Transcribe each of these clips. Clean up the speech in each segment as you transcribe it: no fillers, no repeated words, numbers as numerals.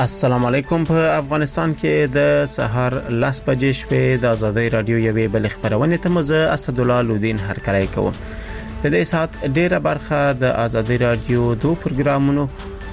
السلام علیکم. په افغانستان کې د سحر 10 بجې شپې د آزادۍ رادیو یوې بل خبرونه ته مزه اسد الله لودین هرکلی کوم. د دې سات ډیره برخه د آزادۍ رادیو دوه پروګرامونو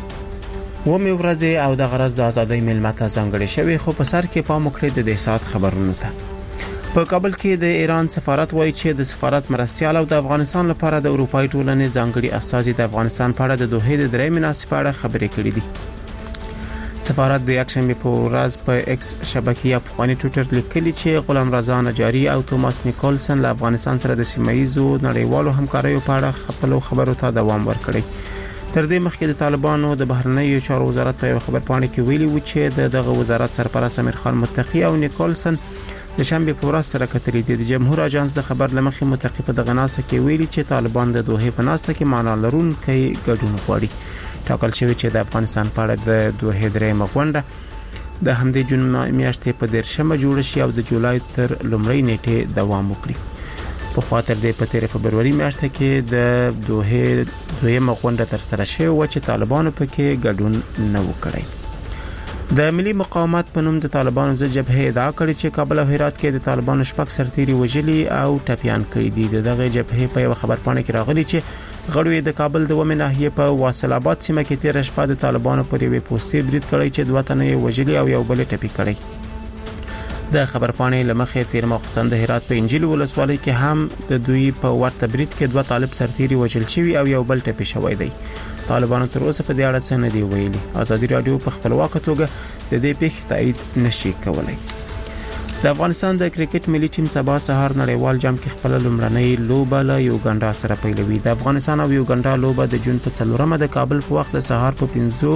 و مې ورځي او د غرض د آزادۍ ملمت ځانګړي شوی، خو په سر کې پام وکړئ د دې سات خبرونو ته. په کابل کې د ایران سفارت وایي چې د سفارت مرستيال او د افغانستان لپاره د اروپאי ټولنې ځانګړي استازي د افغانستان په اړه د دوه د درې مناسبه اړه خبرې کړې دي. سفارت د یکشنبه په ورځ په ایکس شبکې یا په ټوئیټر لیکلي چې غلام رضا نجاری او توماس نیکولسن له افغانستان سره د سیمایي نړیوالو همکاریو په اړه خپل خبرو ته دوام ورکړي. تر دې مخکې د طالبانو د بهرنیو چارو وزارت په خبرپاڼه کې ویلي و چې دغه وزارت سرپرست امیر خان متقی او نیکولسن د شنبه په ورځ سره کتلې دي. د جمهور اژانس د خبر لمخې متقی په دغه ناسه کې ویلي چې طالبان د دوه په ناسه کې معنا لرونکي ګډون غواړي. ټاکل شوی چې د افغانستان په اړه د دوه درې مغونډه د همدې جون میاشتې په 10 جوړ شي او د جولای تر لومړۍ نیټه دوام وکړي. په خاطر د 13 فبرवरी میاشت کې د دوه مغونډه تر سره شوی و چې طالبانو پکې ګډون نه وکړي. د ملي مقاومت په نوم د طالبانو ز جبهه ادعا کړې چې کابل او هرات کې د طالبانو شپږ سرتیري وژلي او ټپيان کړي دي. دغه جبهه په یو خبرپاڼه کې راغلي چې غړي د کابل د ومه ناحیه په واصل آباد سیمه کې 13 شپه د طالبانو پر یوې پوسټي برید کړی چې دوه تنه یې وژلي او یو بل ټپي کړی. د خبرپاڼې لمخې 13 مخصن د هرات په انجیل ولسوالۍ کې هم د دوی په ورته برید کې دوه طالب سرتیري وژل شوی او یو بل ټپي شوی دی. طالبانو تر اوسه په دې اړه څه نه دی ویلي. آزادۍ رادیو په خپلواکه توګه د دې پیښې تایید نشي کولای. د افغانستان د کرکټ ملي ټیم سبا سهار نړیوال جام کې خپل لومړنۍ لوبه له یوګانډا سره پیلوي. د افغانستان او یوګانډا لوبه د جون په 4 د کابل په وخت د سهار په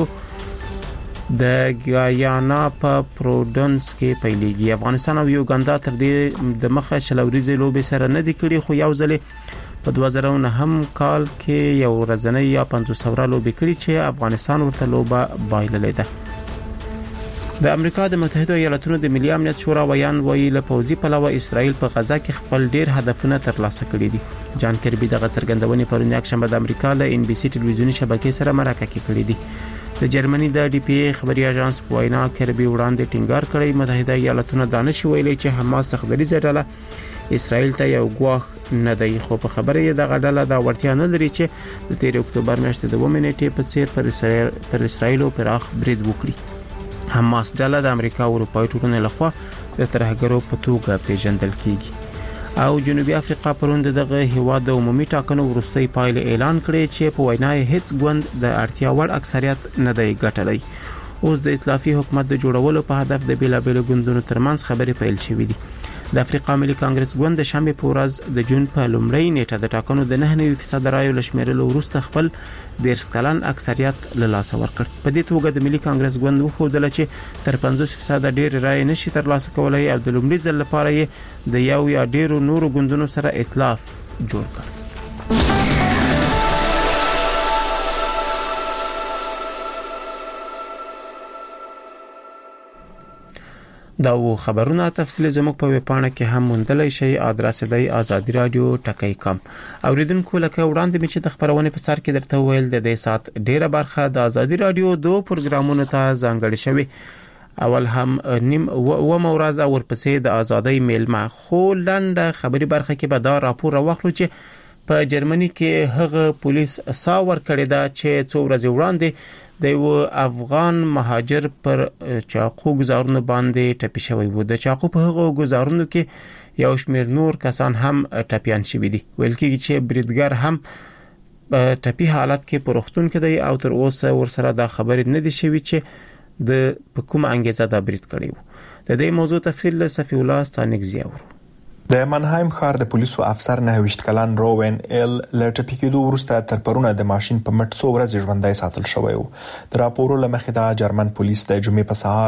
5 د ګیانا په پروډنس کې پیلېږي. افغانستان او یوګانډا تر دې د مخه شلوريزه لوبه سره نه دی کړی، خو یو ځل په 2009 کال کې یو ورځنۍ یا 500 لوبه کړی چې افغانستان ورته لوبه بایللې ده. د امریکا د متحده ایالاتونو د ملي امنیت شورا ویان ویلي له پوځي پلوه اسرائیل په غزا کې خپل ډیر هدفونه ترلاسه کړي دي. جان کربي دغه څرګندونې پرون یکشنبه د امریکا له ان بي سي ټلویزیوني شبکې سره مرکه کې کړې دي. د جرمني د ډي پی ای خبري اژانس وینا کربي وړاندې ټینګار کړی متحده ایالاتونو دانش ویلي چې حماس څخه ډله اسرائیل ته یو ګواښ نه دی، خو په خبره یې دغه ډله دا ورتیا نه لري چې د 13 اکتوبر میاشتې د 2 نیټې په څیر پر اسرائیل پراخ برید وکړي. حماس ډله د امریکا او اروپאי ټولنې لخوا د ترهګرو په توګه پیژندل کیږي. او جنوبي افریقا پرون دغه هیواد د عمومي ټاکنو وروستۍ پایلې اعلان کړې چې په وینا یې هیڅ ګوند د اړتیا وړ اکثریت نه دی ګټلی. اوس د ائتلافي حکومت د جوړولو په هدف د بیلابیلو ګوندونو ترمنځ خبرې پیل شوې دي. د افریقا ملي کانګرس ګوند د شنبه په ورځ د جون په لومړۍ نیټه د ټاکنو د 9% رایو لشمیرلو وروسته خپل 10 کلن اکثریت له لاسه ورکړ. په دې توګه د ملي کانګرس ګوند وښودل چې تر 50% ډیر رای نشي ترلاسه کولای او د لومړي ځل لپاره یې د یو یا ډیرو نورو ګوندونو سره ائتلاف جوړ کړ. دا و خبرونه تفصیل زموږ په ویبپاڼه کې هم موندلای شئ. ادرس دی azadi.radio.com. اوریدونکو لکه وړاندې مې چې د خبرونه په سر کې درته ویل د دې سات ډیره برخه د آزادۍ رادیو دوه پروګرامونو ته ځانګړې شوی. اول هم نیم و مورز او ورپسې د آزادۍ میلمه. خو لنډه خبري برخه کې به دا راپور واخلو چې په جرمني کې هغه پولیس ساور کړی دا چې څو ورځې وړاندې د یو افغان مهاجر پر چاقو گزارونو باندې ټپي شوی و. د چاقو په هغه گزارونو کې یو شمېر نور کسان هم ټپيان شوي دي. ویل کېږي چې بریدګر هم په ټپي حالت کې په روغتون کې دی او تر اوسه ورسره دا خبرې نه دي شوي چې د په کومه انګیزه دا برید کړی و. د دې موضوع تفصیل له صفی الله ستانکزی اورو. د منهایم ښار د پولیسو افسر 29 کلن روون ال لټپی کېدو وروسته تر پرونه د ماشين په مټ 100 ورځې ژوندۍ ساتل شوی و. د راپورو لمخې دا جرمن پولیس د جمعې په سهار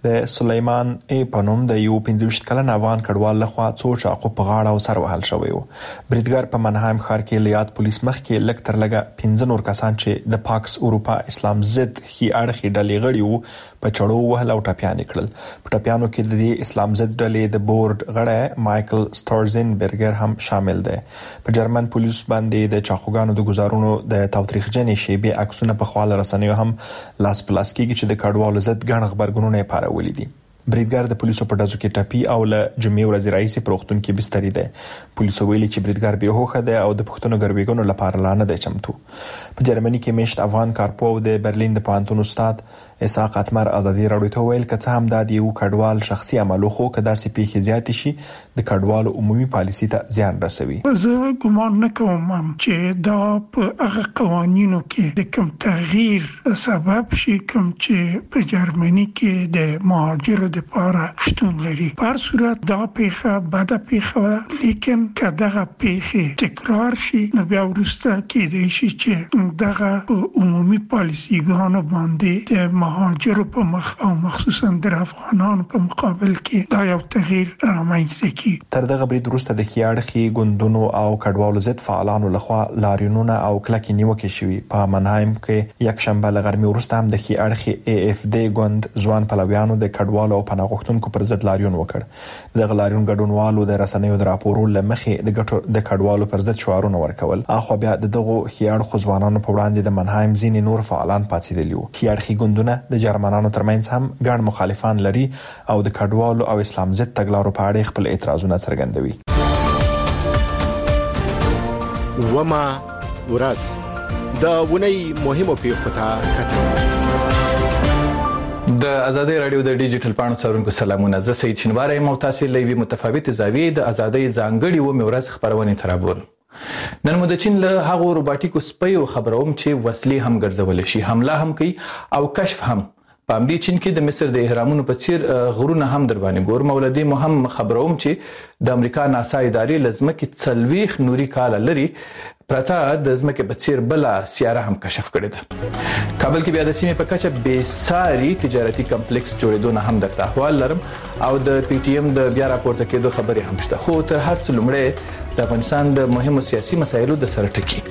د سلیمان پنوم د یو 25 کلن افغان کډوال لخوا څو چاقو په غاړه او سر وهل شوی و. بریدګر په منهایم ښار کې لیات پولیس مخ کې لک تر لګه 15 نور کسان چې د پاکس اروپا اسلام ضد هي اړخي ډلې غړي وو په چړو وهل او ټپيان کړل. په ټپيانو کې د اسلام ضد ډلې د بورډ غړی مایکل سټارزن برګر هم شامل دی. په جرمن پولیس باندې د چاخوګانو د گزارونو د تاوتریخجنې شیبې عکسونه په خپل رسنیو هم لاس پلاس کېږي چې د کډوالو ضد ګڼ خبرګونونه پارولې دي. بریدګر د پولیسو په ډزو کې ټپي او له جمعې ورځې راهیسې په روغتون کې بستري دی. پولیسو ویلي چې بریدګر بې هوښه دی او د پښتنو ګرویګونو لپاره لا نه دی چمتو. په جرمني کې میشت افغان کارپو د برلین د پوهنتون استاد اسحاق اتمر ازادي راډیو ته ویل چې هم د یو کډوال شخصي عملو خو کدا سي پیښې زیات شي د کډوالو عمومي پالیسي ته زیان رسوي. زه ګمان نه کوم چې دا په هغه قوانینو کې د کوم تغییر سبب شي کوم چې په جرمني کې د مهاجرو د لپاره شتون لري. په هر صورت دا پیښه بده پیښه، لیکن که دغه پیښه تکرار شي نو بیا وروسته کېدای شي چې دغه عمومي پالیسیګانو باندې د مهاجرو په مخ او مخصوصا د افغانانو په مقابل کې دا یو تغییر رامنځته کړي. تر دغه برید وروسته د خیاړخي ګوندونو او کډوالو ضد فعالانو لخوا لاریونونه او کلکې نیوکې شوې. په منهایم کې یک شنبه لغرمې وروسته هم د خیاړخي AFD ګوند ځوان پلویانو د کډوالو او پناه غوښتونکو پر ضد لاریون وکړ. دغه لاریون ګډونوالو د رسنیو د راپورونو لمخې د کډوالو پر ضد شعارونه ورکول. اخو بیا دغه خیاړ ځوانانو په وړاندې د منهایم ځینې نور فعالان پاتېدلی وو. خیاړخي ګوندونه د جرمنانو ترمنځ هم ګڼ مخالفان لري او د کډوالو او اسلام ضد تګلارو په اړه خپل اعتراضونه څرګندوي. وما ورځ د ونی مهمو پیښو ته کتل. د ازادي رادیو د ډیجیټل پاڼو څارونکو سلامونه. زه سید شینواری یم او تاسو لوي متفاوت زاویې د ازادي ځانګړي و مورز خبرونه ترابول. نن مو د چین له هغو روباټیکو سپیو خبروم چې وسلې هم ګرځول شي، حمله هم کوي او کشف هم. په همدې چین کې د مصر د اهرامونو په څیر غرونه هم در باندې ګور. مولدي مهم خبروم چې د امریکا ناسا ادارې لزمکه 40 نوري کال لري پرته د زمکه په څیر بل سیاره هم کشف کړې ده. کابل کې بیا د سیمې په کچه بیساري تجارتي کمپلیکس جوړېدو نه هم درته احوال لرم او د پی ټی ایم د بیا راپورته کېدو خبرې هم شته. خو تر هر څه لومړی د افغانستان د مهمو سیاسي مسایلو د سره ټکی.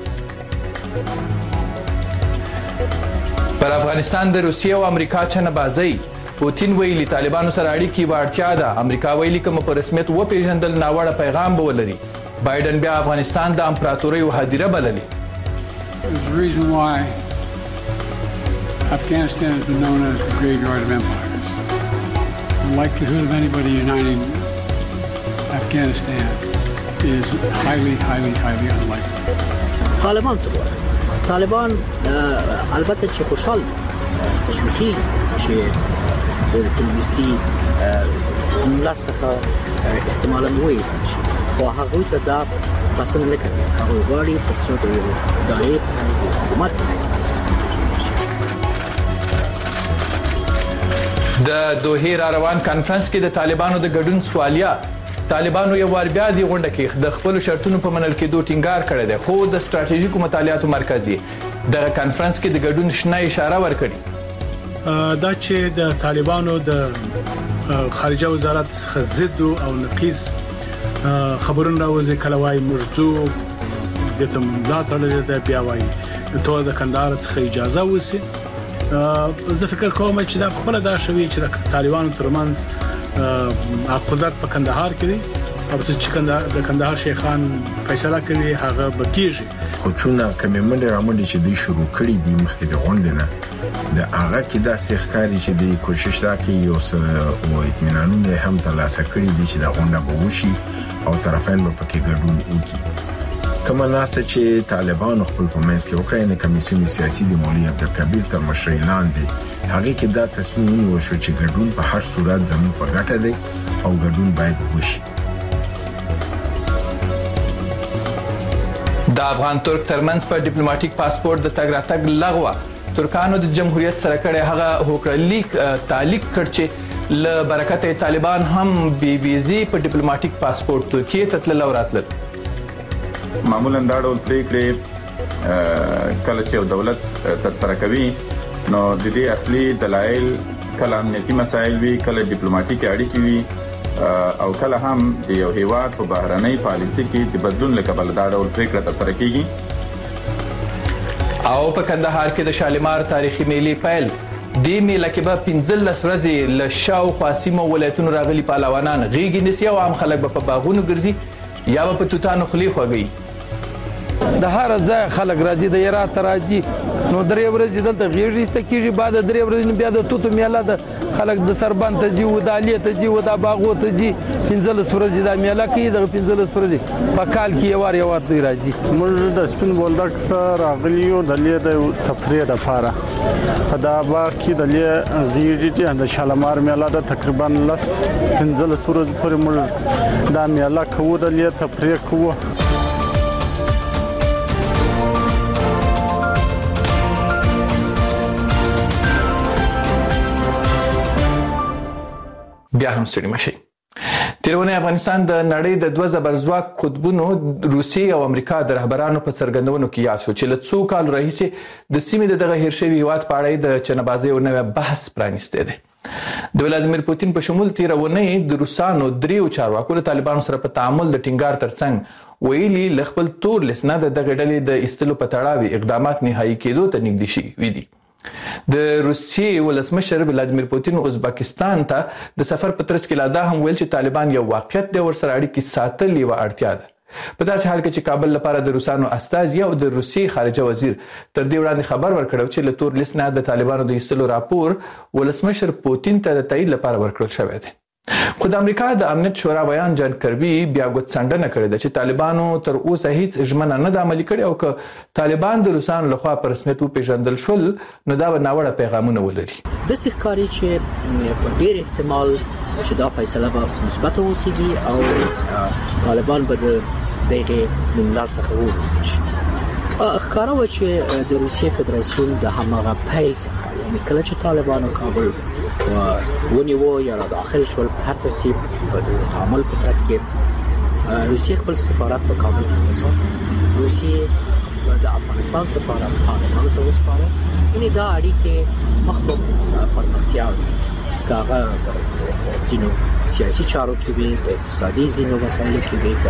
پر افغانستان د روسیې او امریکا چنه بازي. پوتین ویلي طالبانو سره اړیکې واړتیا ده. امریکا ویلي کوم په رسمیت و پیژندل ناوړه پیغام به ولري. بایدن بیا افغانستان د امپراتورۍ هدیره بللي. There's a reason why Afghanistan has been known as the graveyard of empires. The likelihood of anybody uniting Afghanistan is highly unlikely. طالبان څه غواړي؟ طالبان البته چې خوشحال تشویقي چې د کمونیستي ملت څخه احتمالاً وایستل شي، خو هغوی ته دا پسند نه کوي. هغوی غواړي ترڅو د یو ادارې په حیث د حکومت په حیث جوړ شي. د دوحې را روان کانفرنس کې د طالبانو د ګډون سوالیا. طالبانو یو وار بیا دی غونډه کې د خپل شرطونو په منل کېدو ټینګار کړی دی، خو د ستراتیژیکو مطالعاتو مرکزي د کانفرنس کې د ګډون شنه اشاره ورکړي. دا چې د طالبانو د خارجه وزارت څخه ضد او نقیص خبرونه راوځي، کله وايي مرزو د تمدا تړلې ده، بیا وايي ته د کندهار څخه اجازه وسی. زه فکر کوم چې دا خپل دا شوی چې د طالبانو ترمنځ قدرت په کندهار کې دی او چې د کندهار شیخان فیصله کوي هغه بکیږي. خو چونه کومه منډه رامنډه چې دوی شروع کړی دی مخکې د غونډې نه د هغه کې دا سیخکاری چې د کوشش راکې یو څه او اطمینانونه هم ترلاسه کړی دي چې د غونډه به وشي او طرفین به پکې ګډون وکړي. کومه ناسه چې طالبان خپل په منځ کې وکړي نه کمیسیون سیاسي د مولوی عبدالکبیر تر مشرۍ لاندې هغه کې دا تصمیم ونیول شو چې ګډون په هر صورت زموږ په ګټه دی او ګډون باید وشي. د افغان ترک ترمنځ په ډیپلوماټیک پاسپورت د تګ راتګ لغوه. ترکانو د جمهوریت سره کړي هغه هوکړلیک تعلیق کړ چې ل برکت طالبان هم بي ویزي په ډیپلوماټیک پاسپورت ترکیه ته تلل او راتلل. معمولا دا ډول پریکړې کله چې دولت تر سره کوي نو د دې اصلي دلایل کله امنیتي مسایل وي، کله ډیپلوماټیک اړیکې وي او کله هم د یو هیواد په بهرنۍ پالیسي کې د بدلون لپاره دا ډول پریکړه ترسره کیږي. او په کندهار کې د شالمار تاریخي میلې پیل د میله کې به 15 ورځې له شاوخوا سیمو ولایتونو راغلي پهلوانان غیږې نیسي او عام خلک به په باغونو ګرځي یا به په توتانو خولې خوږي. د هر ځای خلک راځي، د هرات راځي، نو درې ورځې دلته غیږ ایسته کیږي، بعد درې ورځې بیا د توتو میله د خلک د سربند ته ځي، د الیه ته ځي، د باغو ته ځي. 15 ورځې د میله کې د 15 ورځې په کال کې یو وار دوی راځي. موږ د سپین بولدک سره راغلی یو د لیه د تفریح لپاره په دا باغ کې د لیه غیږ د شالمار میله د تقریبا 15 ورځې پورې موږ دا میله کوو، د لیه تفریح کوو. بیا هم ستړي مشي. تیرونه افغانستان د نړۍ د دوه زبرځواک قطبونو روسیې او امریکا د رهبرانو په څرګندونو کې یاد شو چې له څو کال راهیسې د سیمې د دغه هیر شوي هیواد په اړه د چنه‌بازۍ یو نوی بحث پرانیستی دی. د ولادیمیر پوتین په شمول تیرونه د روسانو دریو چارواکو له طالبانو سره په تعامل د ټینګار ترڅنګ ویلي ل خپل تور لسنه د دغه ډلې د ایستلو په تړاو اقدامات نهایی کېدو ته نږدې شوي دي. د روسیې ولسمشر ولادیمیر پوتین ازبکستان ته د سفر په ترڅ کې لا دا هم ویل چې طالبان یو واقعیت دی ورسره اړیکې ساتل یوه اړتیا ده. په داسې حال کې چې کابل لپاره د روسانو استازي او د روسیې خارجه وزیر تر دې وړاندې خبر ورکړ چې له تور لیست نه د طالبانو د ایستلو راپور ولسمشر پوتین ته د تایید لپاره ورکړل شوی دی. خو د امریکا د امنیت شورا بیان جان کربي بیا ګوتڅنډنه کړې ده چې طالبانو تر اوسه هیڅ ژمنه نه ده عملي کړې او که طالبان د روسانو لخوا په رسمیت وپېژندل شول نو دا به ناوړه پیغامونه ولري. د ښکاري چې په ډېر احتمال چې دا فیصله به مثبت اوسېږي او طالبان به د دغه نوملړ څخه وویستل شي. ښکاره و چې د روسیې فدراسیون د هماغه پیل څخه یعنی کله چې طالبان او کابل ونیو یا داخل شول په هر ترتیب په تعامل په ترڅ کې روسیې خپل سفارت په کابل کې وساتل. روسیې د افغانستان سفارت طالبان ته وسپاره. یعنی دا اړیکې مخ په پرمختیا کاغه ځینو سیاسي چارو کې وي، د اقتصادي ځینو مسایلو کې وي،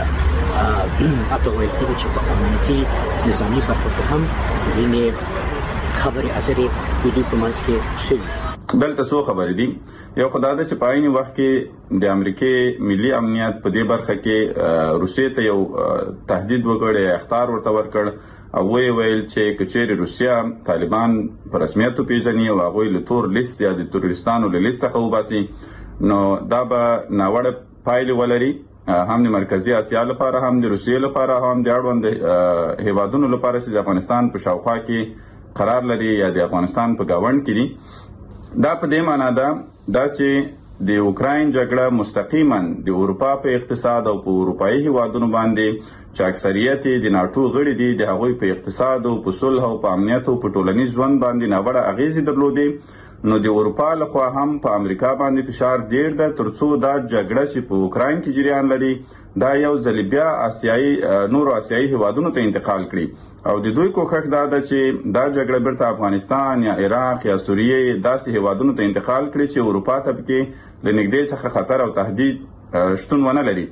اته وایي چې په امنیتي نظامي برخو کې هم ځینې خبرې اترې د دوی په منځ کې شوي. دلته څو خبرې دي. یو خدای د چې پایني وخت کې د امریکای ملي امنیت په دې برخه کې روسیې ته یو تهدید وکړي، اخطار ورته ورکړ او ویل چې کچېری روسیا طالبان په رسمیت پیژني او هغه له تور لیست یا د تروریستانو له لیست څخه وباسي نو دا به ناوړه پایلې ولري، هم د مرکزی اسیا لپاره، هم د روسیې لپاره، هم د اړوند هیوادونو لپاره چې د افغانستان په شاوخوا کې قرار لري یا د افغانستان په گاوند کې دي. دا په دې معنی ده چې د اوکراین جګړه مستقیما د اروپا په اقتصاد او په اروپایي هیوادونو باندې چې اکثریت د ناتو غړي دي د هغوی په اقتصاد او په صلح او په امنیت او په ټولنیز ژوند باندې ناوړه اغیزې درلودې. نو د اروپا لخوا هم په امریکا باندې فشار ډیر ده ترڅو دا جګړه چې په اوکراین کې جریان لري دا یو ځل بیا نورو آسیایي هیوادونو ته انتقال کړي او د دوی کوښښ دا ده چې دا جګړه بیرته افغانستان یا عراق یا سوریه داسې هیوادونو ته انتقال کړي چې اروپا ته پکې له نږدې څخه خطر او تهدید شتون ونه لري.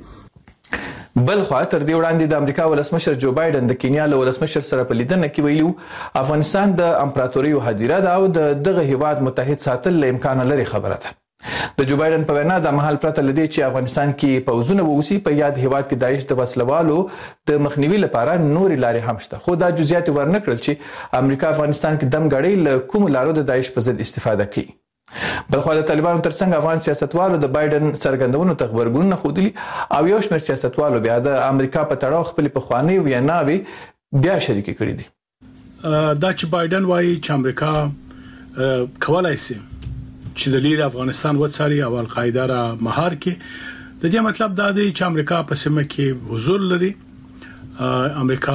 بل خو تر دې وړاندې د امریکا ولسمشر جو بایدن د کینیا له ولسمشر سره په لیدنه کې ویلو افغانستان د امپراتوري هدیره ده او دغه هیواد متحد ساتل له امکان لري خبره ده. د جو بایدن په وینا د محل پرته لدی چې افغانستان کې پوځونه ووسی په یاد هیواد کې داعش د وسلوالو د مخنیوي لپاره نوري لارې هم شته، خو دا جزئیات ورنکړل چې امریکا افغانستان کې دم غړي له کوم لارو د داعش په ضد استفاده کوي. بلخو د طالبانو ترڅنګ افغان سیاستوالو د بایدن څرګندونو ته خبرګونونه خودلی او یو شمېر سیاستوالو بیا د امریکا په تړاو خپل پخوانی ویناوي بیا شریک کړي دي. دا چې بایدن وایي چې امریکا کولای شي چې د لیر افغانستان وڅاري او القاعده را مهار کړي، د دې مطلب دا دی چې امریکا په سیمه کې حضور لري. امریکا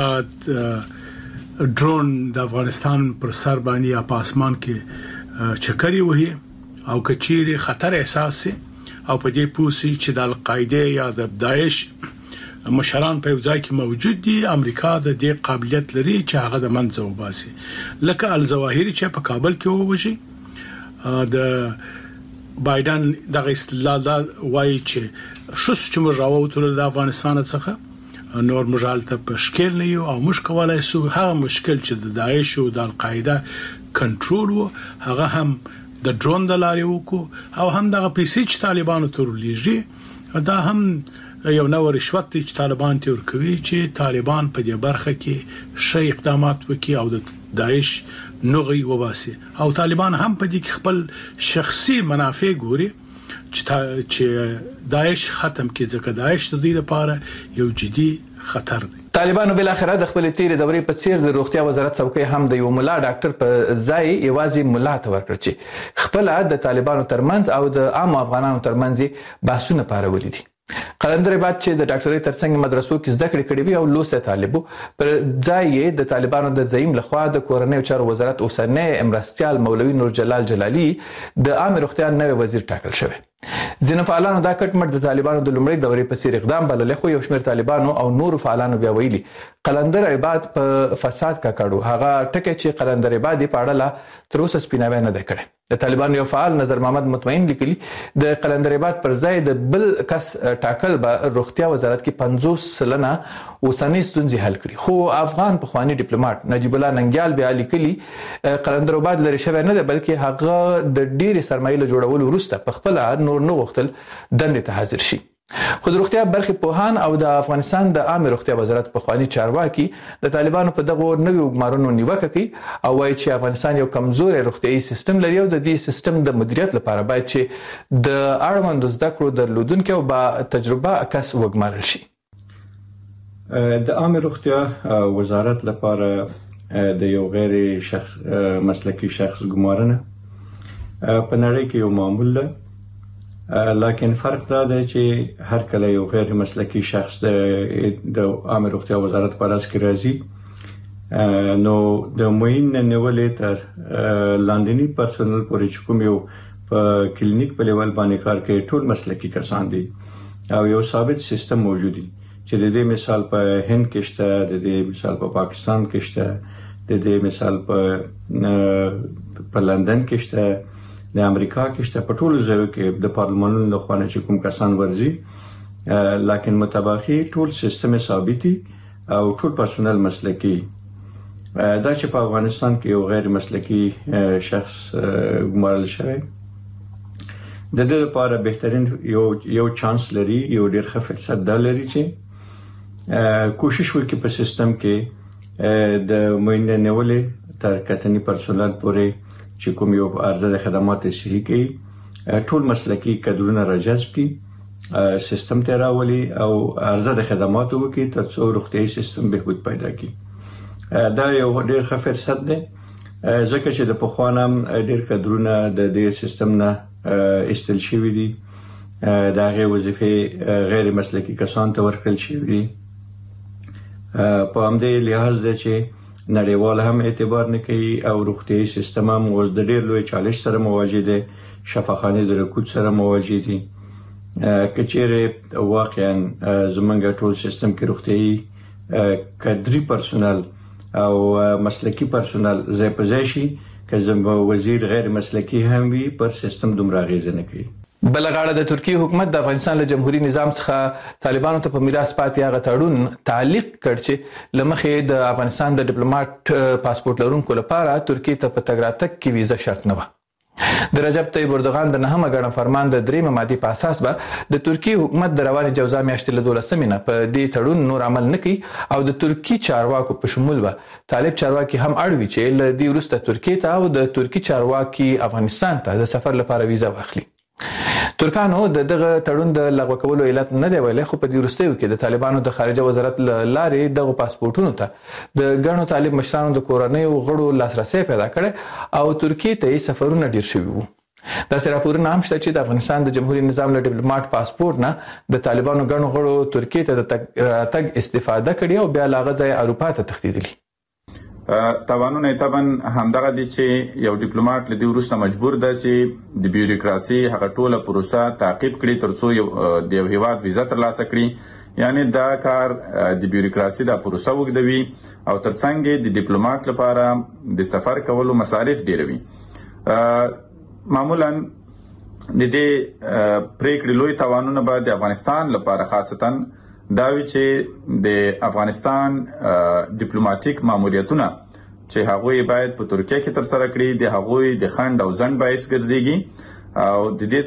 ډرون د افغانستان پر سر باندې یا په اسمان کې چکرې وهي او کچېری خطر احساس او په دې پوسی چې د القاعده یا د داعش مشران په ځای کې موجود دي، امریکا د دې قابلیت لري چې هغه د منځ وباسي. لکه الظواهری چې په کابل کې ووجي د بایدن دغه استدلال وایي چې شوس چې موږ راووتل د افغانستان څخه نور مجالته په شکل نه یو او موږ کولای شو هغه مشکل چې د داعش او د القاعده کنټرول وو هغه هم د ډرون د لارې وکړو او هم دغه پیسې چې طالبانو ترولېږي دا هم یو نوې رشوت چې طالبان تیر کوي چې طالبان په دې برخه کې شي اقدامات وکړي او د داعش نوغي وباسي او طالبان هم په دې کې خپل شخصي منافع ګوري چې داعش ختم کړي ځکه داعش د دې لپاره یو جدي خطر دی. طالبانو بل اخر د خپل تیر دورې په څیر د روغتیا وزارت څوکۍ هم د یو مولا ډاکټر په ځای یوازې مولا ته ورکړ چې خپل د طالبانو ترمنځ او د عام افغانانو ترمنځ بحثونه پارولې دي. قلندر بعد چې د ډاکټرۍ ترڅنګ مدرسو کې زده کړې کړې وي او لوسته طالبو پر ځای د طالبانو د زعیم لخوا د کورنۍ چارو وزارت اوسنۍ امرستیال مولوي نور جلال جلالی د عام روغتیا نوی وزیر ټاکل شوی. ځینې فعالانو دا کټمټ د طالبانو د لومړۍ دورې په څیر اقدام بللی خو یو شمېر طالبانو او نور فعالانو بیا ویلي قلندر عباد په فساد کاکړو هغه ټکی چې قلندر عباد په اړه تر اوسه سپیناوی نه دی کړی. د طالبانو یو فعال نظر محمد مطمئن لیکلي د قلندر عباد پر ځای د بل کس ټاکل به روغتیا وزارت کې 50% اوسنۍ ستونزې حل کړي. خو افغان پخوانی ډیپلوماټ نجیب الله ننګیال بیا لیکلي قلندر عباد لري شوی نه دی بلکې هغه د ډېرې سرمایې له جوړولو وروسته په خپل نور نه غوښتل دندې ته حاضر شي. خو د روغتیا برخې پوهان او د افغانستان د عامه روغتیا وزارت پخوانی چارواکي د طالبانو په دغه نویو ګمارونو نیوکه کوي او وایي چې افغانستان یو کمزوري روغتيایي سیستم لري او د دې سیستم د مدیریت لپاره باید چې د اړوند زده کړو درلودونکو با تجربه کس وګمارل شي. د عامه روغتیا وزارت لپاره د یو غیر مسلکی شخص ګمارنه په نړۍ کې یو معمول ده لکن فرق دا دی چې هر کله یو غیر مسلکی شخص د عامه روغتیا وزارت په راس کې راځي نو د معین نیولې تر لاندنی پرسونل پورې چې کوم یو په کلینیک په لیول باندې کار کوي ټول مسلکی کسان دي او یو ثابت سیستم موجود دی چې د دې مثال په هند کې شته د دې مثال په پاکستان کې شته د دې مثال په لندن کې شته د امریکا کې شته په ټولو ځایو کې د پارلمانونو له خوا چې کوم کسان ورځي لکن متباخي ټول سیستم ثابتي او ټول پرسونل مسلکی دا چې په افغانستان کې یو غیر مسلکی شخص ګمارل شوی د دې لپاره بهترین یو چانس لري یو ډېر ښه فرصت دا لري چې کوشش وکړي په سیستم کې د معین نیولې تر کتنی پرسونل پورې چې کوم یو ارزه خدمات صحیح کوي ټول مسلکی کډرونه راجذب کړي سیستم ته راولي او ارزه خدمات وکړي ترڅو روغتيایي سیستم بهبود پیدا کړي دا یو ډېر ښه فرصت دی ځکه چې د پخوانم ډېر کډرونه د دې سیستم نه استل شوی دي دا غي وظیفه غیر مسلکی کسان ته ورکړل شوی دي په همدې لحاظ دی چې نړیوال هم اعتبار نه کوي او روغتيایي سیستم هم اوس د ډېر لوی چالش سره مواجه دي شفاخانه د رکود سره مواجه دي کچېره واقعا زمونږ ټول سیستم کې روغتيایي کډري پرسونل او مسلکی پرسونل زې پځای شي که زموږ وزیر غیر مسلکی هم وي پر سیستم دومره اغیزه نه کوي. بلغاړه د ترکیه حکومت د افغانستان له جمهوریت نظام څخه طالبانو ته په میراث پاتې هغه تړون تعلیق کړ چې لمخې د افغانستان د ډیپلوماټ پاسپورت لرونکو لپاره ترکیه ته په تګ راتګ کې ویزه شرط نه و. د رجب طیب اردوغان د نهمه غړن فرمان د درېمه ماده په اساس به د ترکیه حکومت د روانې جوزا میاشتې له 12 نه په دې تړون نور عمل نه کوي او د ترکیه چارواکو په شمول به طالب چارواکي هم اړوي چې له دې وروسته ترکیه ته او د ترکیه چارواکي افغانستان ته د سفر لپاره ویزه واخلي. ترکانو دغه تړون د لغوه کولو علت نه دی ویلي خو په دې وروستیو کې د طالبانو د خارجه وزارت لارې دغه پاسپورتونو ته د ګڼو طالب مشرانو د کورنۍ غړو لاسرسي پیدا کړي او ترکیه ته سفرونه ډیر شوي وو. دا سره راپورونه هم شته چې د افغانستان د جمهوریت نظام له ډیپلوماټ پاسپورت نه د طالبانو ګڼو غړو ترکیه ته د تګ استفاده کړي او بیا لاغه ځای اروپا ته تښتیدلي. توانونه طبعا همدغه دي چې یو ډیپلوماټ لدی ورسته مجبور ده چې د بیوروکراسي هغه ټوله پروسه تعقیب کړي ترڅو د یو هیواد ویزه ترلاسه کړي یعنی دا کار د بیوروکراسي د پروسه وګدوي او ترڅنګ د ډیپلوماټ لپاره د سفر کولو مصارف ډیروي. معمولا د دې پریکړې لوی توانونه به د افغانستان لپاره خاصتا دا وی چې د افغانستان ډیپلوماټیک ماموریتونه چې هغه باید په ترکیه کې تر سره کړي د هغه د خند او ځند باعث ګرځيږي او د دې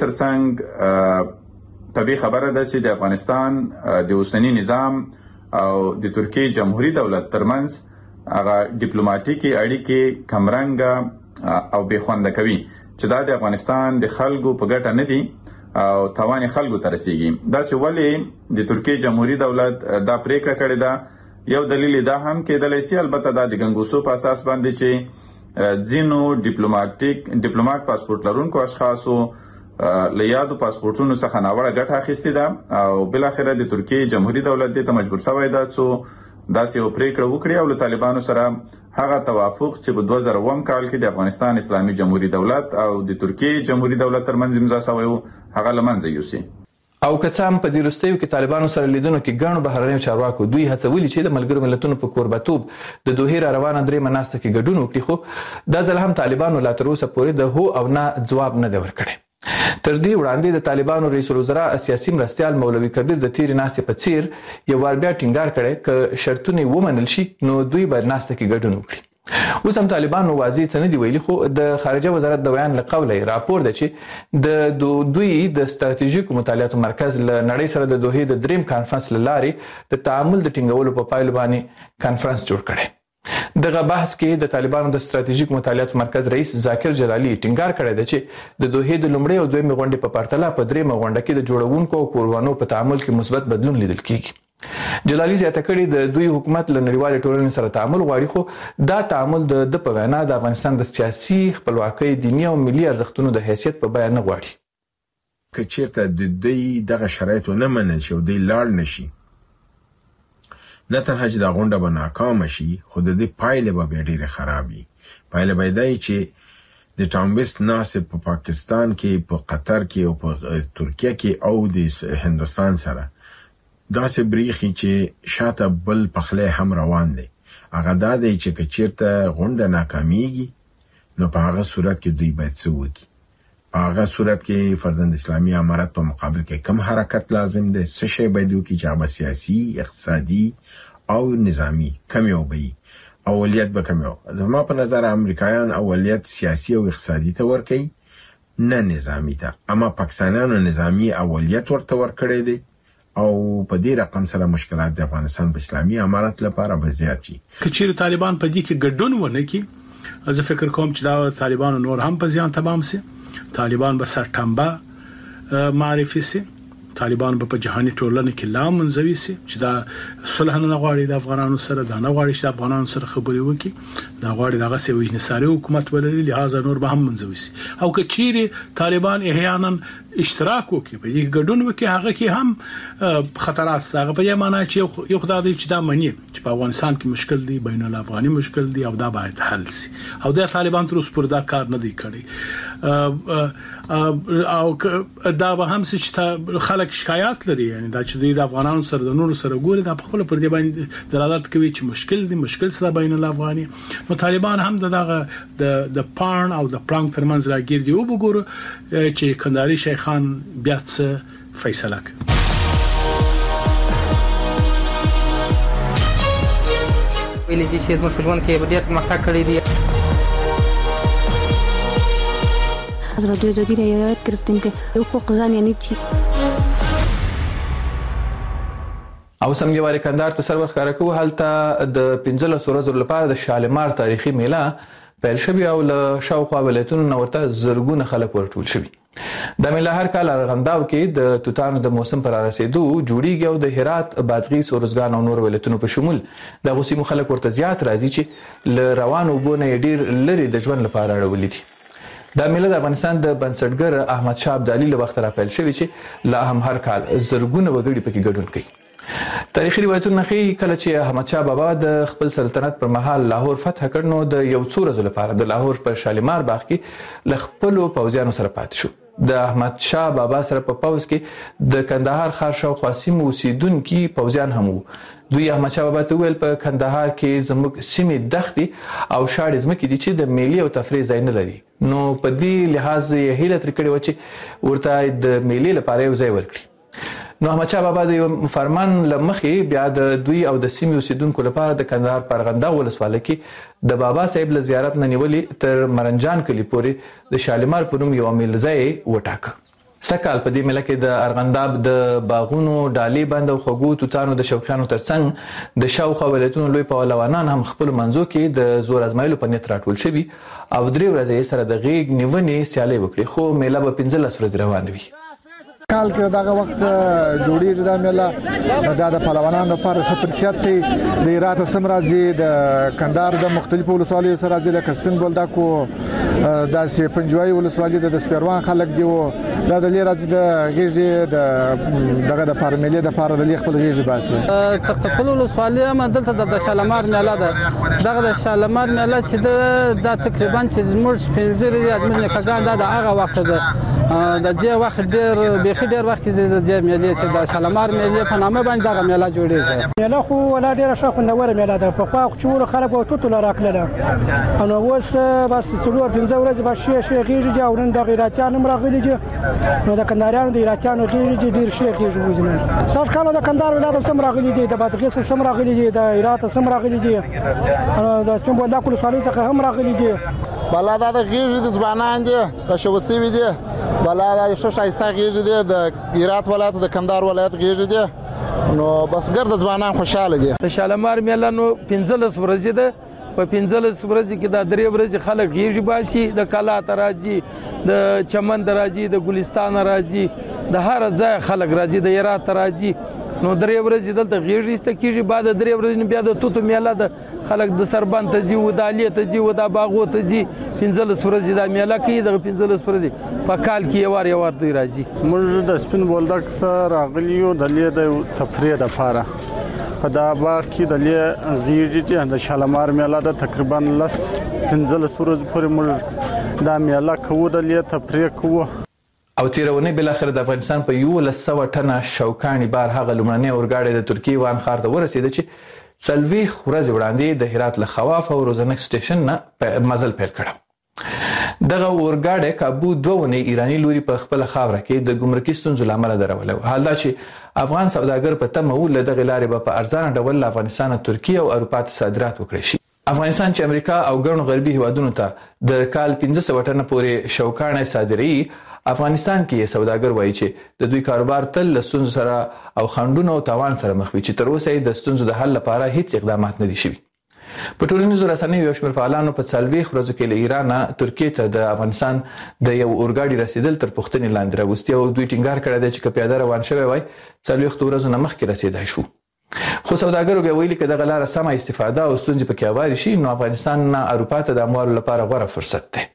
ترڅنګ طبيعي خبره ده چې د افغانستان د اوسنی نظام او د ترکیه جمهوریت دولت ترمنځ هغه ډیپلوماټیکي اړیکې کمرنګ او بې خوند کوي چې دا د افغانستان د خلکو په ګټه نه دي او توان خلکو ته رسیږي دا چې ولې د ترکیه جمهوریت دولت دا پریکړه کړې ده یو دلیل دا هم کېدلی شي البته دا د ګنګوسو په اساس باندې چې ځینو ډیپلوماټ پاسپورت لرونکو اشخاصو له یادو پاسپورتونو څخه ناوړه ګټه اخیستې ده او بل اخر د ترکیه جمهوریت دولت دې ته مجبور شوی ده چې داسې یو پریکړه وکړي او له طالبانو سره هغه توافق چې په 2009 کال کې د افغانستان اسلامي جمهوریت دولت او د ترکیه جمهوریت دولت ترمنځ امضا شوی و هغه لمنځه یوسي. او کڅام په دې وروستیو کې طالبانو سره لیدنو کې ګڼو بهرنیو چارواکو دوی هڅولي چې د ملګرو ملتونو په کوربتوب د دوه روانه درې مناسته کې ګډون وکړي خو دا ځل هم طالبانو لا تر اوسه پورې د هو او نه جواب نه دی ورکړی. تر دې وړاندې د طالبانو رئیس الوزرا سیاسي مرستيال مولوي کبیر د تیر ناسې په څیر یو ور بیا ټینګار کړي ک شرطونه ومنل شي نو دوی به ناسته کې ګډون وکړي. اوس هم طالبانو واضح څه نه دی ویلي خو د خارجه وزارت د بیان له قوله راپور دی چې د دوی د ستراتیژیکو مطالعاتو مرکز له نړۍ سره د دوه د دریم کانفرنس لارې د تعامل د ټینګولو په پایله باندې کانفرنس جوړ کړي. دغه بحث کې د طالبانو د ستراتیژیک مطالعاتو مرکز رئیس ذاکر جلالی ټینګار کړی دی چې د دوه د لومړۍ او دویمې غونډې په پرتله په درېمه غونډه کې د جوړونکو او کوربانو په تعامل کې مثبت بدلون لیدل کیږي. جلالی زیاته کړي د دوی حکومت له نړیوال ټولنې سره تعامل غواړي خو دا تعامل د په وینا د افغانستان د سیاسي خپلواکۍ دینی او ملي ارزښتونو د حیثیت په بیان نه غواړي. که چیرته د دې دغه شرایط نه منل شي او د لاړ نشي نه تنها چې دا غونډه به ناکام شي خو د دې پایله به ډیره خراب وي. پایله به دا چې د ټامبست ناسب په پاکستان کې په قطر کې او په ترکیه کې او د هندستان سره داسې بریخي چې شاته بل پخله هم روان دي. هغه دا دی چې چیرته غونډه ناکامیږي نو په هغه صورت کې دوی باید څه وکړي. په هغه صورت کې فرزند اسلامي امارت په مقابل کې کم حرکت لازم دی څه شی باید وکړي چې هغه سیاسي اقتصادي او نظامی کم یو وي اولیت به کم یو. زما په نظر امریکایان اولیت سیاسي او اقتصادي ته ورکوي نه نظامی ته. اما پاکستانیانو نظامی اولیت ورته ورکړی دی او په دې رقم سره مشکلات د افغانستان په اسلامي امارت لپاره به زیات شي. کچیر طالبان په دې کې ګډون ونه کړي زه فکر کوم چې دا طالبان نور هم په زیان تمام سي. طالبان به سرټمبه معرفي سي. طالبان په جهاني ټولنه کې لا منځوي سي چې دا صلح نه غواړي د افغانانو سره دا نه غواړي چې افغانانو سره خبرې وکړي دا غواړي دغه سوي انحصاري حکومت ولري لہذا نور به هم منځوي سي. او کچيري طالبان احيانا اشتراک وکړي په دې ګډون وکړي هغه کې هم خطرات هغه په معنا چې یو خدای چې دا مني چې په افغانستان کې مشکل دي بین الافغاني مشکل دي او دا باید حل سي او د طالبان تر اوسه پر دا کار نه دی کړی. او دا به هم چې خلک شکایت لري یعنی دا چې د افغانانو سره د نور سره ګوري دا په خپل پر دې باندې دلالت کوي چې مشکل سره بین الافغاني. نو طالبان هم دغه د پان او د پلانک ترمنځ راګیر دی او وګورو چې کندهاري شیخان بیا څه فیصله کوي. ویلې چې موږ په ژوند کې ډېر پرمختګ کړی دی. حضرت دوی رعایت گرفتیم که حقوق زن یعنی چی. او سمګواري کندهار ته سرور خارکو هلته د 15 ورځو لپاره د شالمار تاریخي میله پیل شوی او له شاوخوا ولایتونو نورته زرګونه خلک ورټول شوی. د میله هر کال ارغنداو کې د توتانو د موسم پر رسیدو جوړیږي او د هرات بادغیس اورزګان او نور ولایتونو په شمول د غوسیمو خلک ورته زیات راځي چې ل روانو بونه ډیر لري د ژوند لپاره اړولې دي. دا میله د افغانستان د بنسټګر احمد شاه ابدالي له وخت را پیل شوی چې لا هم هر کال زرګونه وګړي پکې ګډون کوي. تاریخي روایتونه ښیي کله چې احمد شاه بابا د خپل سلطنت پر مهال لاهور فتح کړ نو د یو څو ورځې لپاره د لاهور پر شالمار باغ کې ل خپل پوځیانو سره پاتې شو. د احمد شاه بابا سره په پوځ کې د کندهار ښار شاوخوا سیمو اوسیدونکي پوځیان هم وو. دوی احمدشاه بابا ته ویل په کندهار کې زموږ سیمې دښتې او شاړې ځمکې دي چې د میلې او تفریح ځای نه لري. نو په دې لحاظ یې هیله ترې کړې وه چې ورته د میلې لپاره یو ځای ورکړي. نو احمدشاه بابا د یو فرمان له مخې بیا د دوی او د سیمې اوسیدونکو لپاره د کندهار په ارغنداو ولسوالۍ کې د بابا صاحب له زیارت نه نیولې تر مرنجان کلي پورې د شالمار په نوم یو میل ځای وټاکه. سکهال په دې میله کې د ارغنداب د باغونو ډالۍ بند او خوږو توتانو د شوقیانو ترڅنګ د شاوخوا ولایتونو لوی پهلوانان هم خپل منځو کې د زور ازمایلو په نیت راټول شوي او 3 ورځې سره د غیږ نیونې سیالۍ وکړي، خو میله به 15 ورځې روانه وي. کال کې دغه وخت جوړیږي دا میله د پهلوانانو لپاره ښه فرصت دی. د هرات سم راځي، د کندهار د مختلفو ولسوالیو سره راځي، د سپین بولدکو داسې پنجوایي ولسوالۍ د سپیروان خلک دی دا د لیر راځي د غیږ دغه د پارمیلې د پاره د خپل غیږ باسي. تختخپل ولسوالۍ هم دلته د شالمار میله ده. دغه د شالمار میله چې د تقریبا چې زموږ پنځه ادمنه کګان د هغه وخت ده د دې وخت ډېر وخت کې د دې میلې چې د شالمار میلې په نامه باندې دغه میله جوړیږي. میله خو ولا ډېره ښه خوندوره میله ده. په خوا چې خلک او توتو راکړل نو اوس بس 4-5 ورځې به شي غیږ دي او نن د غیراتیان هم راغلي دي. نو د کندهاریانو د غیراتیانو غیږ دي ډېر شي غیږ وزنه. ساش کالو د کندهار ولایت سم راغلي دي، د بادغیس سم راغلي دي، د هرات سم راغلي دي، د سپین بولدک ولسوالۍ څخه هم راغلي دي. بلا دا غیږ د ځوانان دي په شوسي وي دي. بلا دا شایسته غیږ دي د هرات ولایت د کندهار ولایت غیږ دي. نو بس ګرد ځوانان خوشاله دي. د شالمار میله نو 15 ورځې ده. په 15 ورځې کې د 3 ورځې خلک غیږ باسي، د کلا ته راځي، د چمن ته راځي، د ګلستان راځي، د هر ځای خلک راځي، د هرات ته راځي. نو 3 ورځې دلته غیږ ایسته کیږي. بعد 3 ورځې بیا د توتو میله د خلک د سربند ته ځي، و د الیه ته ځي، و د باغو ته ځي. 15 ورځې د میله کوي. د 15 ورځې په کال کې یو وار دوی راځي. موږ د سپین بولدک سره راغلیو د لیه د تفریح لپاره په دا باغ کې د لیه غیږ چې د شالمار میله ده. تقریبا 15 ورځې پورې موږ دا میله کوو، د لیه تفریح کوو. او تیرونه بل اخر د افغانستان په 1100 ټنه شوکانی بار هغه لمړنی اورګاډي د ترکیه وان ښار ته ورسېد چې سلوي ورځې وړاندې د هرات له خواف او روزنک سټیشن نه مزل پیل کړ. دغه اورګاډي کابو 2 ایرانی لوري په خپل خاوره کې د ګمرکي ستونزو لامل درولو. حال دا چې افغان سوداګر په تمه ول دغه لارې په ارزانه ډول له افغانستان، ترکیه او اروپا ته صادرات وکړي شي. افغانستان چې امریکا او ګڼو غربي هیوادونو ته د کال 1500 ټنه پورې شوکانه صادري، افغانستان کې سوداګر وایي چې د دوی کاروبار تل له ستونزو سره او خنډونو او تاوان سره مخ وي چې تر اوسه د ستونزو د حل لپاره هیڅ اقدامات نه دي شوي. په ټولنیزو رسنیو یو شمېر فعالانو په 40 ورځو کې له ایران ترکیه ته د افغانستان د یو اورګاډي رسیدل تر پوښتنې لاندې راوستي او دوی ټینګار کړی دی چې که پیاده روان شوی وای 40 ورځو نه مخکې رسیدای شو. خو سوداګرو بیا ویلي چې دغه لاره سمه استفاده او ستونزې پکې هوارې شي نو افغانستان نه اروپا ته د اموالو لپاره غوره فرصت دی.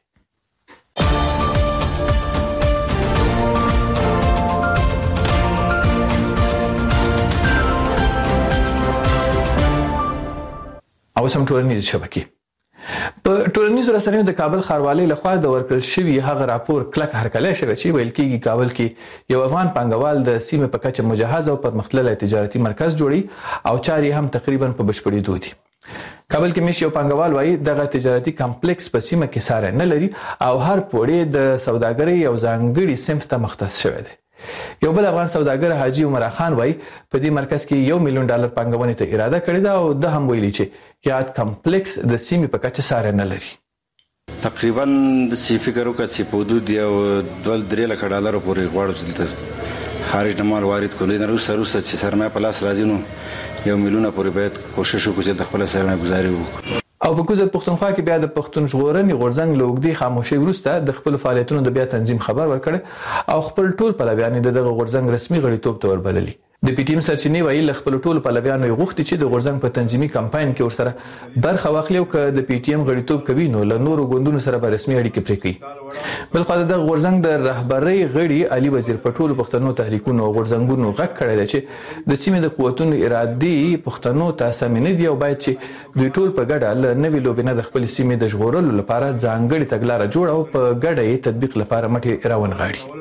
او سم ټولنیز شبکې په ټولنیزو رسنیو د کابل ښاروالۍ لخوا د ورکړل شوي هغه راپور کلک هرکلی شوی چې ویل کېږي کابل کې یو افغان پانګوال د سیمې په کچه مجهز او پرمختللی تجارتي مرکز جوړي او چارې هم تقریبا په بشپړېدو دي. کابل کې مش یو پانګوال وایي دغه تجارتي کمپلیکس په سیمه کې ساری نه لري او هر پوړی د سوداګرۍ یو ځانګړي صنف ته مختص شوی دی. یو بل افغان سوداګر حاجی عمر خان وایي په دې مرکز کې $1 ملیون پانګونې ته اراده کړې ده او د هم ویلي چې یاد کمپلیکس د سیمې په کچه ساری نه لري. تقریبا د سی فکر وکړ چې په حدود یو $2-3 لک پورې غواړو چې دلته خارج نه مال وارد کړو. نه روسه چې سرمایه په لاس راځي نو $1 ملیون پورې باید کوشش وکړو چې د خپل سرمایه گزاري وکړو. او په کوزه پښتونخوا کې بیا د پښتون ژغورنې غورځنګ له اوږدې خاموشۍ وروسته د خپل فعالیتونو د بیا تنظیم خبر ورکړ او خپل ټول پلویان د دغه غورځنګ رسمي غړیتوب ته وربللي. د پی ټی ایم سرچینې وایي له خپل ټولو پلویانو یې غوښتي چې د غورځنګ په تنظیمي کمپاین کې ورسره برخه واخلي او که د پی ټی ایم غړیتوب کوي نو له نورو ګوندونو سره به رسمي اړیکې پرې کوي. بل خو د غورځنګ د رهبرۍ غړي علي وزیر په ټولو پښتنو تحریکونو او غورځنګونو غږ کړی دی چې د سیمې د قوتونو ارادې پښتنو ته سمې نه دي او باید چې دوی ټول په ګډه له نوې لوبې نه د خپل سیمې د ژغورلو لپاره ځانګړې تګلاره جوړه او په ګډه یې تطبیق لپاره مټې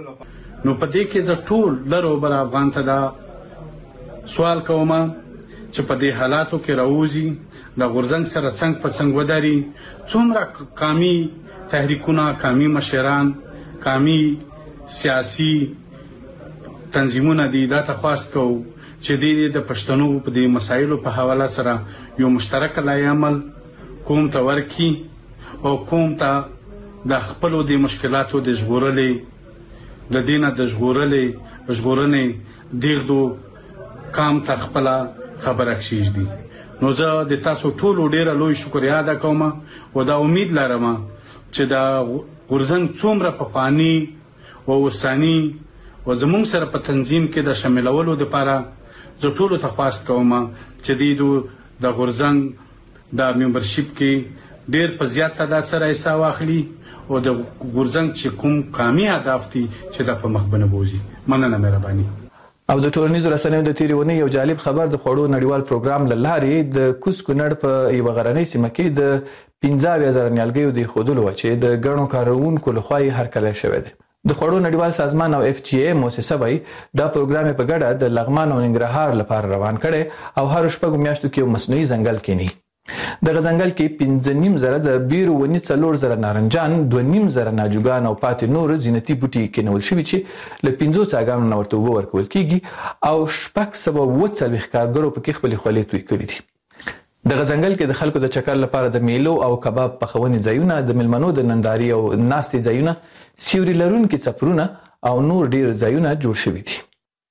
راونغاړي. نو په دې کې د ټول لرو بر افغان ته دا سوال کوم چې په دې حالاتو کې راوځي د غورځنګ سره څنګ په څنګ وداري. څومره قامي تحریکونه، قامي مشران، قامي سیاسي تنظیمونه دي دا تخواست کوو چې د پښتنو په دې مسایلو په حواله سره یو مشترک لای عمل کوم ته ورکی او کوم ته د خپل د مشکلاتو د ژغورلې د دینه د ژغورنې دیغدو کام ته خپل خبره کشیږ دي. نو زه د تاسو ټولو ډیره لوی شکریا ادا کوم او دا امید لرم چې دا غورځنګ څومره پخوانی او اوساني او زموږ سره په تنظیم کې د شاملولو لپاره زه ټولو ته خواست کوم چې د غورځنګ د ممبرشپ کې ډیر په زیات تعداد سره حصہ واخلي او د غورځنګ چې کوم قامي اهداف دي چې د په مخ بنبوزي. مننه مهرباني. او د ټولنیزو رسنیو د تیریونی یو جالب خبر د خوړو نړیوال پروګرام لارې د کوز کونړ په یو غرنۍ سیمه کې د 15000 نیالګیو د خودلو چې د ګڼو کارونکو لخوا هرکلی شوی دی. د خوړو نړیوال سازمان او FGA موسسه وایي دا پروګرام په ګډه د لغمان او ننګرهار لپاره روان کړي او هر شپږ میاشتو کې یو مصنوعي ځنګل کینی. د غزنګل کې 15,000 د بیرو ونی 4,000 نارنجان، 2,500 ناجوګان او پاتې نور زینتي بوټي کېنول شوي چې له 15 څاګانو نه ورته اوبه ورکول کېږي او 640 کارګرو پکې خپلې خولې توی کړي دي. د غزنګل کې د خلکو د چکر لپاره د میلو او کباب پخونې ځایونه، د ملمنو د ننداري او ناستې ځایونه، سیوري لرونکي څپرونه او نور ډیر ځایونه جوړ شوي دي.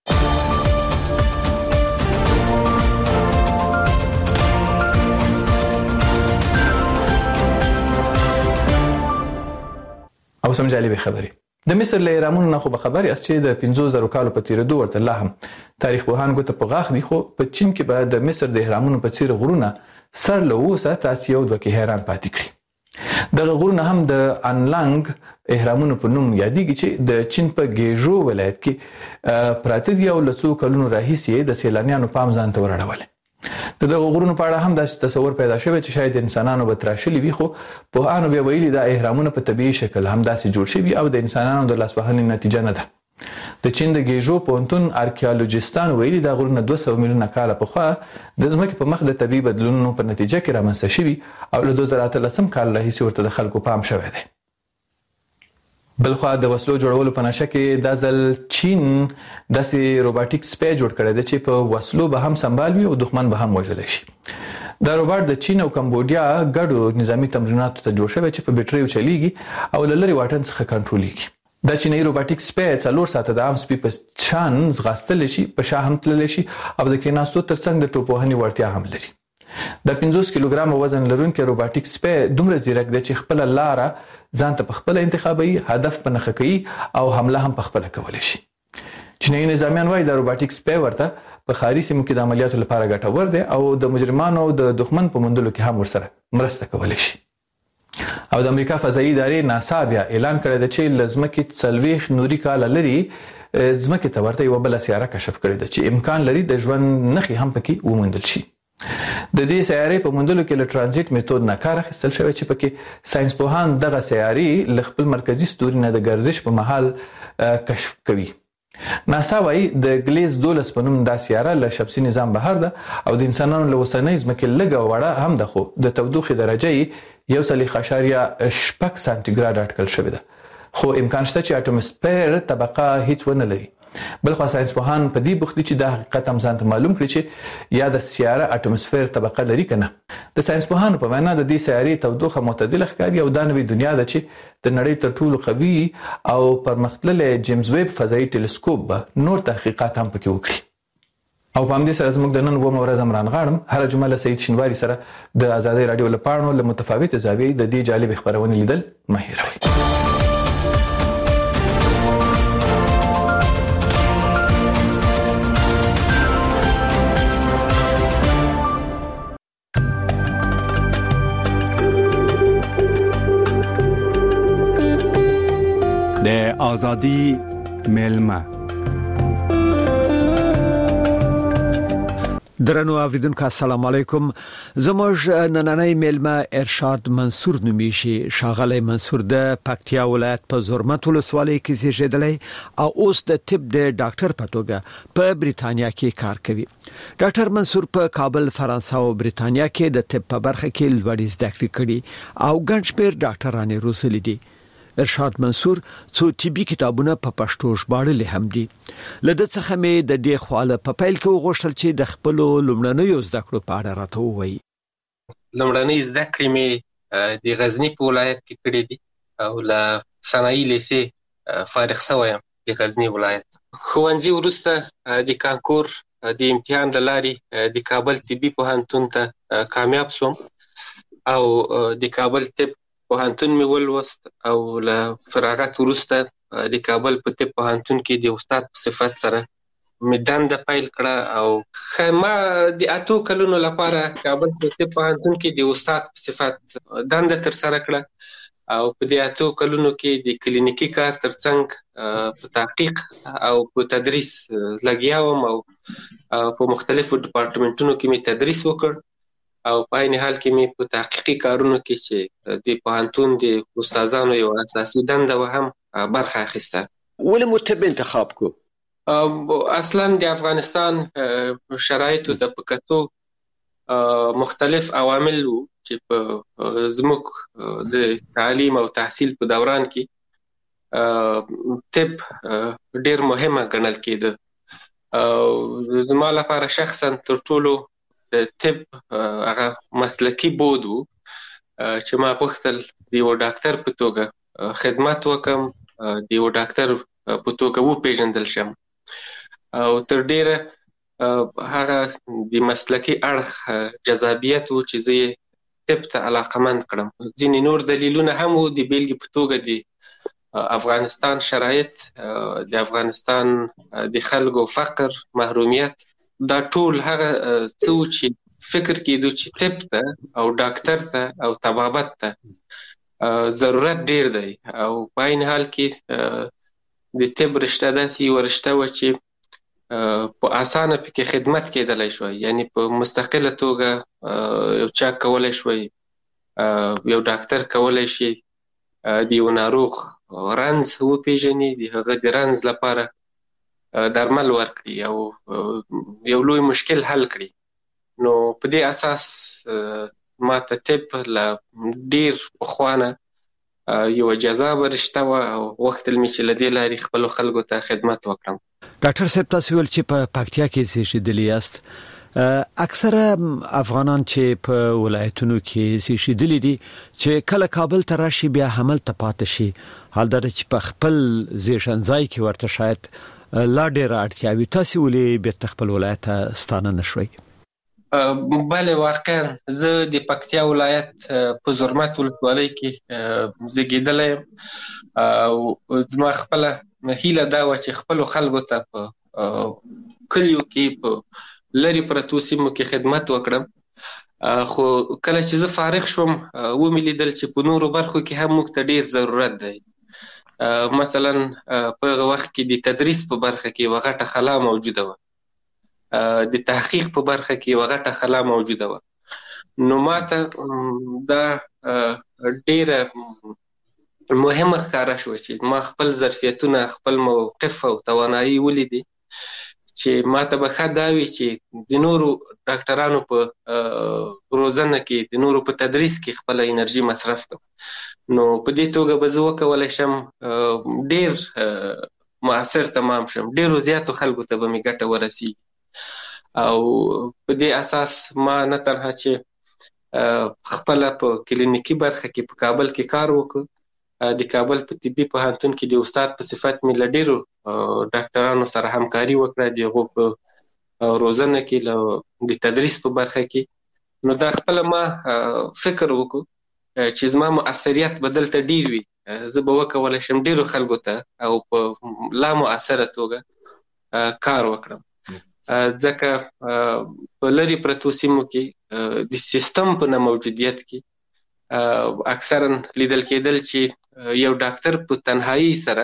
او سم جالبه خبري د مصر له اهرامونو نه خو به خبري اس چې د 50,000 کالو په تیریدو ورته لا هم تاریخ پوهان ګوته په غاښ دي، خو په چین کې به د مصر د اهرامونو په څیر غرونه سر له اوسه تاسو یو دوه کې حیران پاتې کړي. د غرونه هم د انلانګ اهرامونو په نوم یادېږي چې د چین په ګیژو ولایت کې پراته دي او له څو کلونو راهیسې د سیلانیانو پام ځان ته ورړول. د دغه غرونو په اړه هم داسې تصور پیدا شوی چې شاید انسانانو به تراشلي وي، خو پوهانو بیا ویلي دا اهرامونه په طبیعي شکل هم داسې جوړ شوي او د انسانانو د لاسوهنې نتیجه نه ده. د چین د ګیژو پوهنتون ارکیالوجستان ویلي دا غرونه 200 میلیونه کاله پخوا د ځمکې په مخ د طبیعي بدلونونو په نتیجه کې رامنځته شوي او له 2013 کال راهیسې ورته د خلکو پام شوی دی. بلخوا د وسلو جوړولو په نشه کې د ځل چین داسې روباټیک سپی جوړ کړی دی چې په وسلو به هم سنبال وي او دښمن به هم وژلی شي. دا روباټ د چین او کمبودیا ګډو نظامی تمریناتو ته جوړ شوی چې په بیټریو چلیږي او له لرې واټن څخه کنټرولېږي. دا چینایي روباټیک سپی 4 ساعته د عام سپي په شان ځغاستلی شي، په شا هم تللی شي او د کېناستو ترڅنګ د ټوپوهنې وړتیا هم لري. د 50 کیلوګرام وزن لرونکي روباټیک سپی دومره ځیرک دی چې خپل لاره ځان ته په خپل انتخابي هدف په نښه کوي او حمله هم په خپل کولی شي. چینایي نظامیان وايي دا روباټیک سپی ورته په ښاري سیمو کې د عملیاتو لپاره ګټور دی او د مجرمانو او د دښمن په موندلو کې هم ورسره مرسته کولی شي. او د امریکا فضایي ادارې ناسا بیا اعلان کړی دی چې له ځمکې 40 نوري کاله لري ځمکې ته ورته یوه بله سیاره کشف کړې ده چې امکان لري د ژوند نښې هم پکې وموندل شي. د دې سیارې په موندلو کې له ترانزیت میتود نه کار اخیستل شوی چې پکې ساينس پوهان دغه سیارې له خپل مرکزی ستوري نه د ګردش په مهال کشف کوي. ناسا وايي د ګلیز 12 په نوم دا سیاره له شمسي نظام بهر ده او د انسانانو له اوسنۍ ځمکې لږه وړه هم ده، خو د تودوخې درجه یې 1.8 سانتیګراډ اټکل شوې ده، خو امکان شته چې اټوموسفیر طبقه هیڅ ونه لري. بلخوا ساينس پوهان په دې بوخت دي چې دا حقیقت هم ځان ته معلوم کړي چې یا د سیاره اټوموسفیر طبقه لري که نه. د ساينس پوهانو په معنا د دې سیارې تودوخه معتدله ښکاري او دا نوې دنیا ده چې د نړۍ تر ټولو قوي او پرمختللی جیمز ویب فضایي ټیلیسکوپ به نور تحقیقات هم پکې وکړي. او په همدې سره زموږ د نن ومه ورځ امران غاړم هره جمعه له سعید شینواري سره د ازادۍ راډیو له پاڼو له متفاوتې زاویې د دې جالبې خپرونې لیدل مه هېروئ. د آزادی ملمه درنو اوریدونکو السلام علیکم. زموږ نننۍ میلمه ارشاد منصور نومیشي. شاغلی منصور د پکتیا ولایت په زرمت ولسوالۍ کې زیږیدلی او اوس د طب د ډاکټر په توګه په بریتانیا کې کار کوي. ډاکټر منصور په کابل، فرانسه او بریتانیا کې د طب په برخه کې لوړې زده کړې کړې او ګڼ شمېر ډاکټرانې روزلي دي. ارشاد منصور څو طبي کتابونه په پښتو ژباړلي هم دي. لده څخه مې د دې خواله په پیل کې وغوښتل چې د خپل لومړنیو زده کړو په اړه راته ووایي. لومړنۍ زده کړې مې د غزني په ولایت کې کړې دي او له صنایع لیسې فارغ شوی یم د غزني ولایت. ښوونځي وروسته د کانکور د امتحان له لارې د کابل طبي پوهنتون ته کامیاب شوم او د کابل طب پوهنتون مې ولوست او له فراغت وروسته د کابل په طب پوهنتون کې د استاد په صفت سره مې دنده پیل کړه او ما د 8 کلونو لپاره کابل په طب پوهنتون کې د استاد په صفت دنده ترسره کړه او په دې 8 کلونو کې د کلینیکي کار ترڅنګ په تحقیق او په تدریس لګیا وم او په مختلفو ډپارټمنټونو کې مې تدریس وکړ او په عین حال کې مې په تحقیقي کارونو کې چې د پوهنتون د استادانو یو اساسي دنده و هم برخه اخیسته. ولې مو طب انتخاب کو؟ اصلا د افغانستان شرایطو ته په کتو مختلف عوامل وو چې په زموږ د تعلیم او تحصیل په دوران کې طب ډېر مهمه ګڼل کېده. زما لپاره شخصا تر ټولو د طب هغه مسلکی بود و چې ما غوښتل د یو ډاکټر په توګه خدمت وکم، د یو ډاکټر په توګه وپېژندل شم او تر ډیره هغه د مسلکی اړخ جذابیت و چې زه یې طب ته علاقمند کړم. ځینې نور دلیلونه هم و، د بیلګې په توګه د افغانستان شرایط، د افغانستان د خلکو فقر، محرومیت، دا ټول هغه څه چې فکر کېدو چې طب ته او ډاکټر ته او طبابت ته ضرورت ډیر دی او په عین حال کې د طب رشته داسې یوه رشته وه چې په اسانه پکې خدمت کېدلی شوی، یعنی په مستقله توګه یو چا کولی شوی، یو ډاکټر کولی شي د یو ناروغ رنځ وپېژني، د هغه د رنځ لپاره درمل ورکړي او یو لوی مشکل حل کړي. نو په دې اساس ما ته طب له ډیر پخوانه یو جذابه رشته وه او غوښتل مې چې له دې لارې خپلو خلکو ته خدمت وکړم. ډاکټر صاحب، تاسو ویل چې په پکتیا کې زیږیدلي یاست. اکثره افغانان چې په ولایتونو کې زیږیدلي دي چې کله کابل ته راشي بیا هملته پاتې شي، حال دا چې په خپل زیږنځای کې ورته شاید لا ډېره اړتیا وي، تاسو ولې بیرته خپل ولایت ته ستانه نه شوئ؟ بله، واقعا زه د پکتیا ولایت په زرمت ولسوالۍ کې زیږېدلی یم او زما خپله هیله دا وه چې خپلو خلکو ته په کلیو کې په لرې پرتو سیمو کې خدمت وکړم. خو کله چې زه فارغ شوم ومې لیدل چې په نورو برخو کې هم موږ ته ډېر ضرورت دی. مثلا په هغه وخت کې د تدریس په برخه کې یوه غټه خلا موجوده وه، د تحقیق په برخه کې یوه غټه خلا موجوده وه. نو ما ته دا ډیره مهمه ښکاره شوه چې ما خپل ظرفیتونه، خپل موقف او توانایي ولیدې چې ما ته به ښه دا وي چې د نورو ډاکټرانو په روزنه کې، د نورو په تدریس کې خپله انرژي مصرف کړم. نو په دې توګه به زه وکولی شم ډیر مؤثر تمام شم، ډیرو زیاتو خلکو ته به مې ګټه ورسیږي او په دې اساس ما نه تنها چې خپله په کلینیکي برخه کې په کابل کې کار وکړ، د کابل په طبي پوهنتون کې د استاد په صفت مې له ډیرو ډاکټرانو سره همکاري وکړه، د هغو په روزنه کې، د تدریس په برخه کې. نو دا خپله ما فکر وکړو چې زما مؤثریت به دلته ډیر وي، زه به وکولی شم ډیرو خلکو ته او په لا مؤثره توګه کار وکړم، ځکه په لرې پرتو سیمو کې د سیستم په نه موجودیت کې اکثرا لیدل کېدل چې یو ډاکټر په تنهایی سره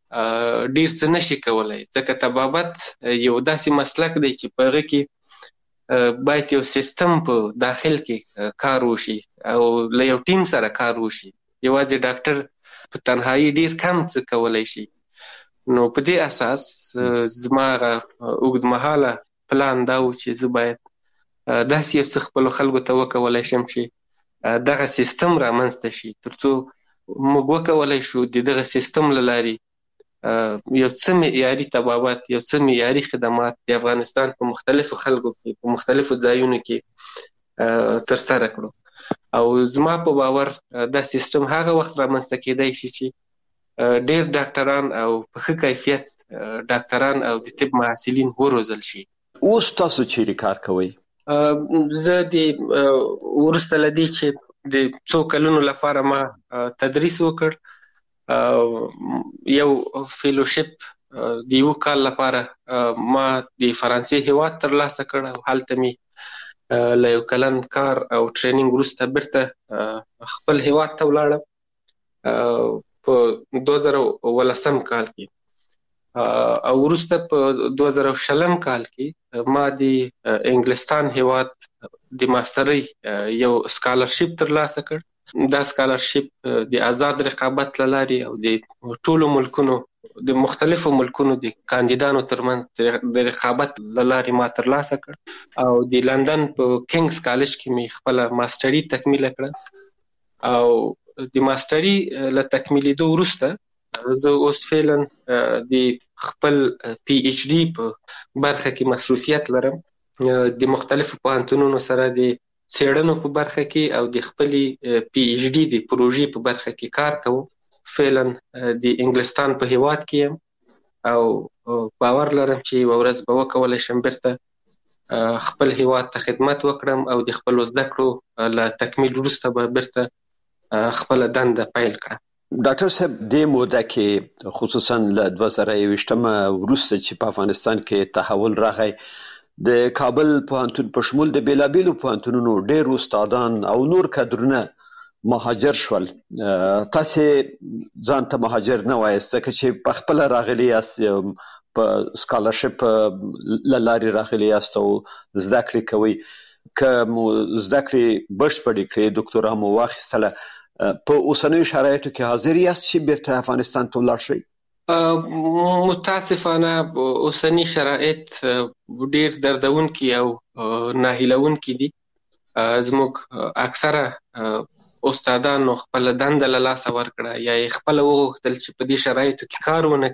ډیر څه نشي کولای، ځکه طبابت یو داسې مسلک دی چې په هغه کې باید یو سیستم په داخل کې کار وشي او له یو ټیم سره کار وشي. یوازې ډاکټر په تنهایی ډیر کم څه کولی شي. نو په دې اساس زما اوږدمهاله پلان دا و چې زه باید داسې یو څه خپلو خلکو ته وکولی شم چې دغه سیستم رامنځته شي، تر څو موږ وکولی شو د دغه سیستم له لارې یو څه معیاري طبابت، یو څه معیاري خدمات د افغانستان په مختلفو خلکو کې په مختلفو ځایونو کې ترسره کړو. او زما په باور دا سیستم هغه وخت رامنځته کېدای شي چې ډېر ډاکټران او په ښه کیفیت ډاکټران او د طب محصلین وروزل شي. اوس تاسو چیرې کار کوئ؟ زه د وروسته له دې چې د څو کلونو لپاره ما تدریس وکړ، یو فیلوشپ د یو کال لپاره ما د فرانسې هیواد ترلاسه کړ او هلته می له یو کلن کار او ټریننګ وروسته بیرته خپل هیواد ته ولاړم په 2018 کال کې. او وروسته په 2020 کال کې ما د انګلستان هیواد د ماسترۍ یو سکالرشپ ترلاسه کړ. دا سکالرشپ د آزاد رقابت له لارې او د ټولو ملکونو د مختلفو ملکونو د کاندیدانو ترمنځ د رقابت له لارې ما ترلاسه کړ او د لندن په کینګز کالج کې می خپله ماستري تکمیله کړه. او د ماستري له تکمیلېدو وروسته زه اوس فعلا د خپل پی ایچ ډي په برخه کې مصروفیت لرم. د مختلفو پوهنتونونو سره د څېړنو په برخه کې او د خپلې پی ایچ ډي د پروژې په برخه کې کار کوم. فعلا د انګلستان په هیواد کې یم او باور لرم چې یوه ورځ به وکولی شم بیرته خپل هیواد ته خدمت وکړم او د خپلو زده کړو له تکمیل وروسته به بیرته خپله دنده پیل کړم. ډاکټر صاحب دې موده کې خصوصا له 2021 وروسته چې په افغانستان کې تحول راغی، د کابل پوهنتون په شمول د بیلابیلو پوهنتونونو ډېر استادان او نور کادرونه مهاجر شول. تاسې ځان ته مهاجر نه وایاست ځکه چې په خپله راغلي یاست، په سکالرشپ له لارې راغلي یاست او زده کړې کوئ. که مو زده کړې بشپړې کړې، دکتورا مو واخیستله، په اوسنیو شرایطو کې حاضر یاست چې بیرته افغانستان ته ولاړ شئ؟ متاسفانه اوسنی شرایط ډیر دردونکي او ناهیلونکي دي. زموږ اکثره استادانو خپل دنده له لاسه ورکړه یا یې خپله وغوښتل چې په دې شرایطو کې کار ونه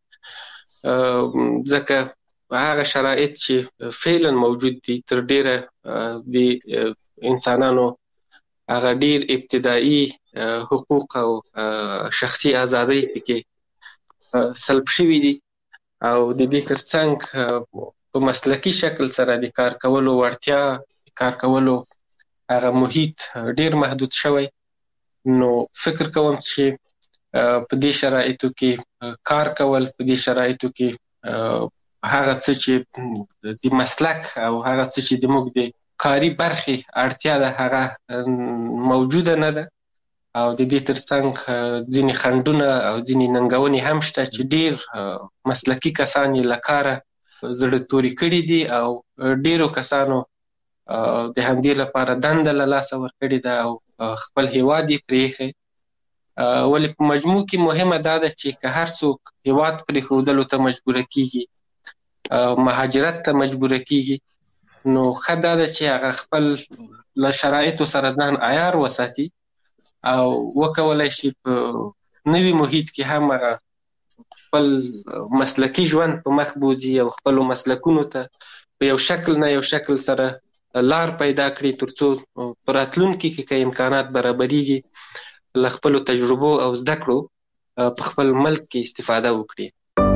کړي، ځکه هغه شرایط چې فعلا موجود دي تر ډیره د انسانانو هغه ډیر ابتدایي حقوق او شخصي ازادۍ پکې سلب شوي دي او د دې ترڅنګ په مسلکي شکل سره د کار کولو وړتیا، کار کولو هغه محیط ډیر محدود شوی. نو فکر کوم چې په دې شرایطو کې کار کول، په دې شرایطو کې هغه څه چې د مسلک او هغه څه چې د موږ د کاري برخې اړتیا ده هغه موجوده نه ده. او د دې ترڅنګ ځینې خنډونه او ځینې ننګونې هم شته چې ډیر مسلکي کسان یې له کاره زړه توري کړي دي او ډیرو کسانو د همدې لپاره دنده له لاسه ورکړې ده او خپل هیواد یې پرېښی. ولې په مجموع کې مهمه دا ده چې که هر څوک هیواد پرېښودلو ته مجبوره کېږي، مهاجرت ته مجبوره کېږي، نو ښه دا ده چې هغه خپل له شرایطو سره ځان عیار وساتي او وکولای شي په نوي محیط کې هم هغه خپل مسلکي ژوند په مخ بوځي او خپلو مسلکونو ته په یو شکل نه یو شکل سره لار پیدا کړي، تر څو په راتلونکي کې که امکانات برابریږي له خپلو تجربو او زده کړو په خپل ملک کې استفاده وکړي.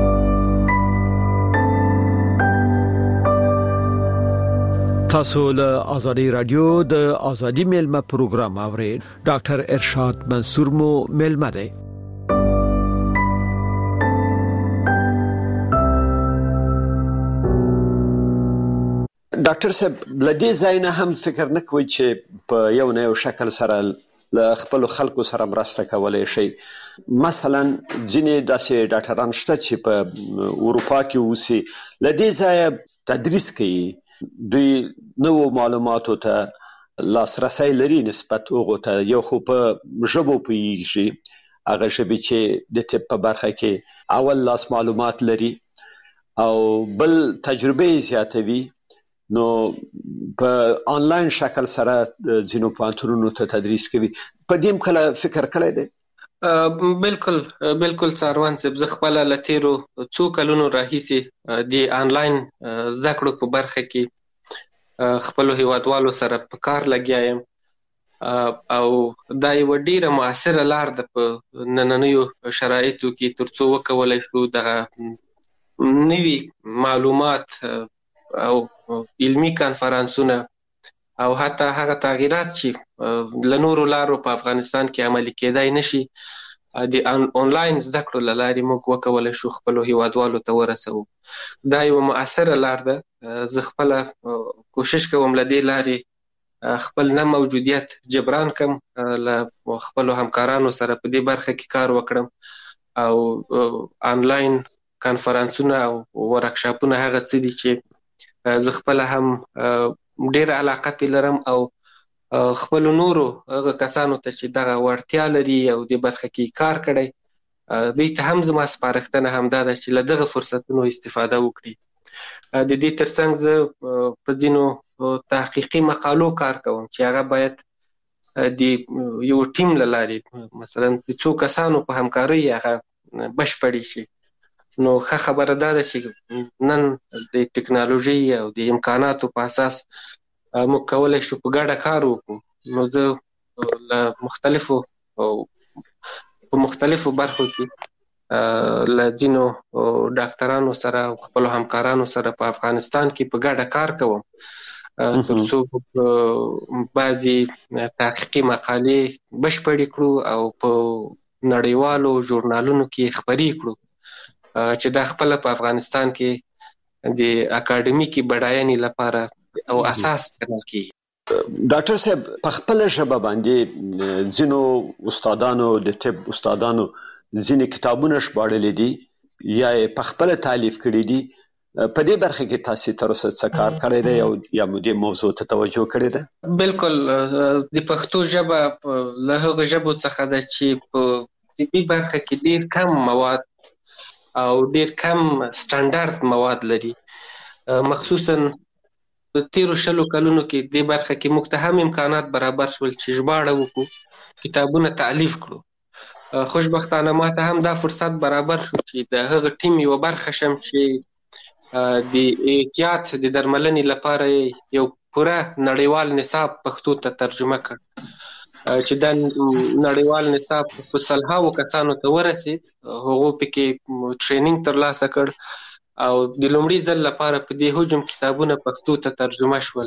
تاسو له آزادی رادیو د آزادی میلمه پروګرام اورئ. ډاکټر ارشاد منصور مو میلمه دی. ډاکټر صاحب لدې ځای نه هم فکر نه کوئ چې په یو نه یو شکل سره له خپلو خلکو سره مرسته کولی شئ؟ مثلا ځینې داسې ډاکټران شته چې په اروپا کې اوسي، له دې ځایه تدریس کوي، دوی نو معلوماتو ته لاسرسي لري نسبت هغو ته، یو خو په ژبو پوهیږي، هغه ژبې چې د طب په برخه کې اول لاس معلومات لري او بل تجربه زیاتوي، نو په آنلاین شکل سره ځینو پوهنتونونو ته تدریس کوي. په دې کله فکر کړی دی؟ بالکل څاروان صاحب، زه خپله له تېرو څو کلونو راهیسې د آنلاین زده کړو په برخه کې خپلو هیوادوالو سره په کار لګیا یم او دا یوه ډیره مؤثره لار ده په نننیو شرایطو کې تر څو وکولی شو دغه نوي معلومات او علمي کانفرانسونه او حتی هغه تغییرات چې له نورو لارو په افغانستان کې عملي کېدای نشي د آنلاین زده کړو له لارې موږ وکولی شو خپلو هیوادوالو ته ورسوو. دا یوه مؤثره لار ده. زه خپله کوشش کوم له دې لارې خپل نه موجودیت جبران کم، له خپلو همکارانو سره په دې برخه کې کار وکړم او آنلاین کانفرانسونه او ورکشاپونه هغه څه دي چې زه خپله هم ډېره علاقه پې لرم او خپلو نورو هغه کسانو ته چې دغه وړتیا لري او دې برخه کې کار کړی دوی ته هم زما سپارښتنه همدا ده چې له دغه فرصتونو استفاده وکړي. د دې ترڅنګ زه په ځینو تحقیقي مقالو کار کوم چې هغه باید د یو ټیم له لارې مثلا د څو کسانو په همکارۍ هغه بشپړې شي. نو ښه خبره دا ده چې نن د ټکنالوژي او د امکاناتو په اساس موږ کولی شو په ګډه کار وکړو. نو زه په مختلفو برخو کې له ځینو ډاکټرانو سره او خپلو همکارانو سره په افغانستان کې په ګډه کار کوم تر څو بعضې تحقیقي مقالې بشپړې کړو او په نړیوالو ژورنالونو کې خپرې کړو چې دا خپله په افغانستان کې د اکاډمیکي بډاینې لپاره او اساس ګڼل کېږي. ډاکټر صاحب، په خپله ژبه باندې ځینو استادانو د طب استادانو ځینې کتابونه ژباړلي دي یا یې په خپله تالیف کړي دي. په دې برخه کې تاسو تر اوسه څه کار کړی دی او یا مو دې موضوع ته توجه کړې ده؟ بالکل، د پښتو ژبه له هغو ژبو څخه ده چې په طبي برخه کې ډېر کم مواد او ډېر کم سټانډارد مواد لري. مخصوصا د تیرو 20 کلونو کې دې برخه کې موږ ته هم امکانات برابر شول چې ژباړه وکړو، کتابونه تالیف کړو. خوشبختانه ما ته هم دا فرصت برابر شو چې د هغه ټیم یوه برخه شم چې د احتیاط د درملنې لپاره یو پوره نړیوال نصاب پښتو ته ترجمه کړ چې دا نړیوال نصاب په سلهاوو کسانو ته ورسید. هغو پکې ټریننګ ترلاسه کړ او د لومړي ځل لپاره په دې حجم کتابونه پښتو ته ترجمه شول.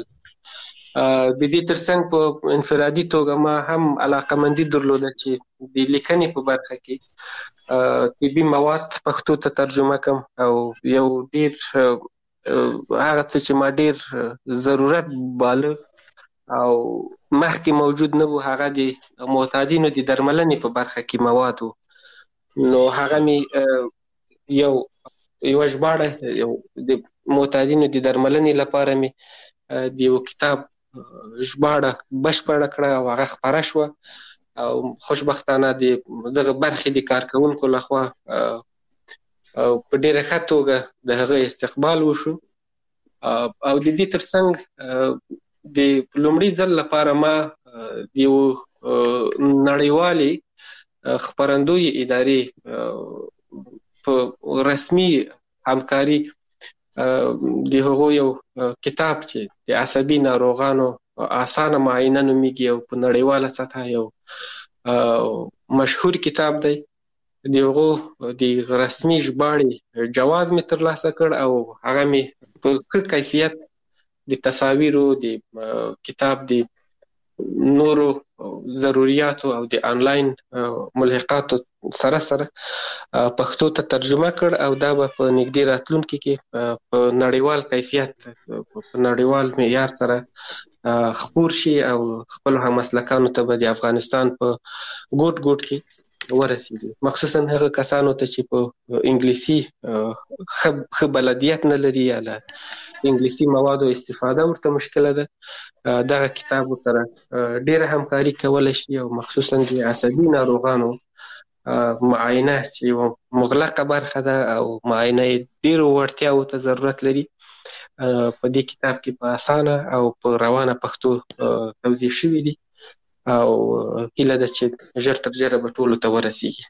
د دې ترڅنګ په انفرادي توګه ما هم علاقمندي درلوده چې د لیکنې په برخه کې طبي مواد پښتو ته ترجمه کړم او یو ډېر هغه څه چې ما ډېر ضرورت باله او مخکې موجود نه و، هغه د معتادینو د درملنې په برخه کې مواد و. نو هغه مې یوه ژباړه د معتادینو د درملنې لپاره مې د یو کتاب ژباړه بشپړه کړه او هغه خپره شوه او خوشبختانه د دغه برخې د کارکوونکو لخوا په ډېره ښه توګه د هغه استقبال وشو. او د دې ترڅنګ د لومړي ځل لپاره ما د یو نړیوالې خپرندوی ادارې په رسمي همکاري د هغو یو کتاب چې د عصبي ناروغانو اسانه معاینه نومیږي او په نړیواله سطحه یو مشهور کتاب دی، د هغو د رسمي ژباړې جواز مې ترلاسه کړ او هغه مې په ښه کیفیت د تصاویرو د کتاب د نورو ضروریاتو او د آنلاین ملحقاتو سره سره پښتو ته ترجمه کړ او دا به په نږدې راتلونکي کې په نړیوال کیفیت په نړیوال معیار سره خپور شي او خپل همسلکانو ته به د افغانستان په ګوټ ګوټ کې ورسیږي، مخصوصا هغه کسانو ته چې په انګلیسي ښه بلدیت نه لري یا له انګلیسي موادو استفاده ورته مشکله ده. دغه کتاب سره ډیره همکاري کولی شي او مخصوصا د عصبي ناروغانو معاینه چې یوه مغلقه برخه ده او معاینه یې ډیرو وړتیاو ته ضرورت لري، په دې کتاب کې په اسانه او په روانه پښتو توضیح شوي دي او هیله ده چې ژر تر ژره به ټولو ته ورسیږي.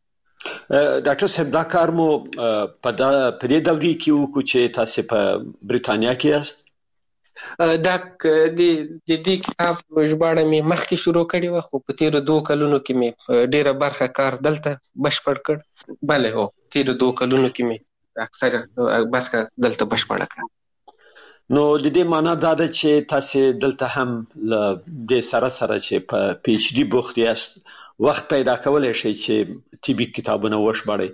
ډاکټر صاحب دا کار مو په دې دورې کې وکړو چې تاسو په بریتانیا کې یاست؟ دا د دې کتاب ژباړه مې مخکې شروع کړې وه، خو په تېرو 2 کلونو کې مې ډېره برخه کار دلته بشپړ کړ. بله هو، تېرو 2 کلونو کې مې اکثره برخه دلته بشپړه کړه. نو د دې معنا دا ده چې تاسو دلته هم له دې سره چې په پی ایچ ډي بوخت یاست وخت پیدا کولی شئ چې طبي کتابونه وشبړئ؟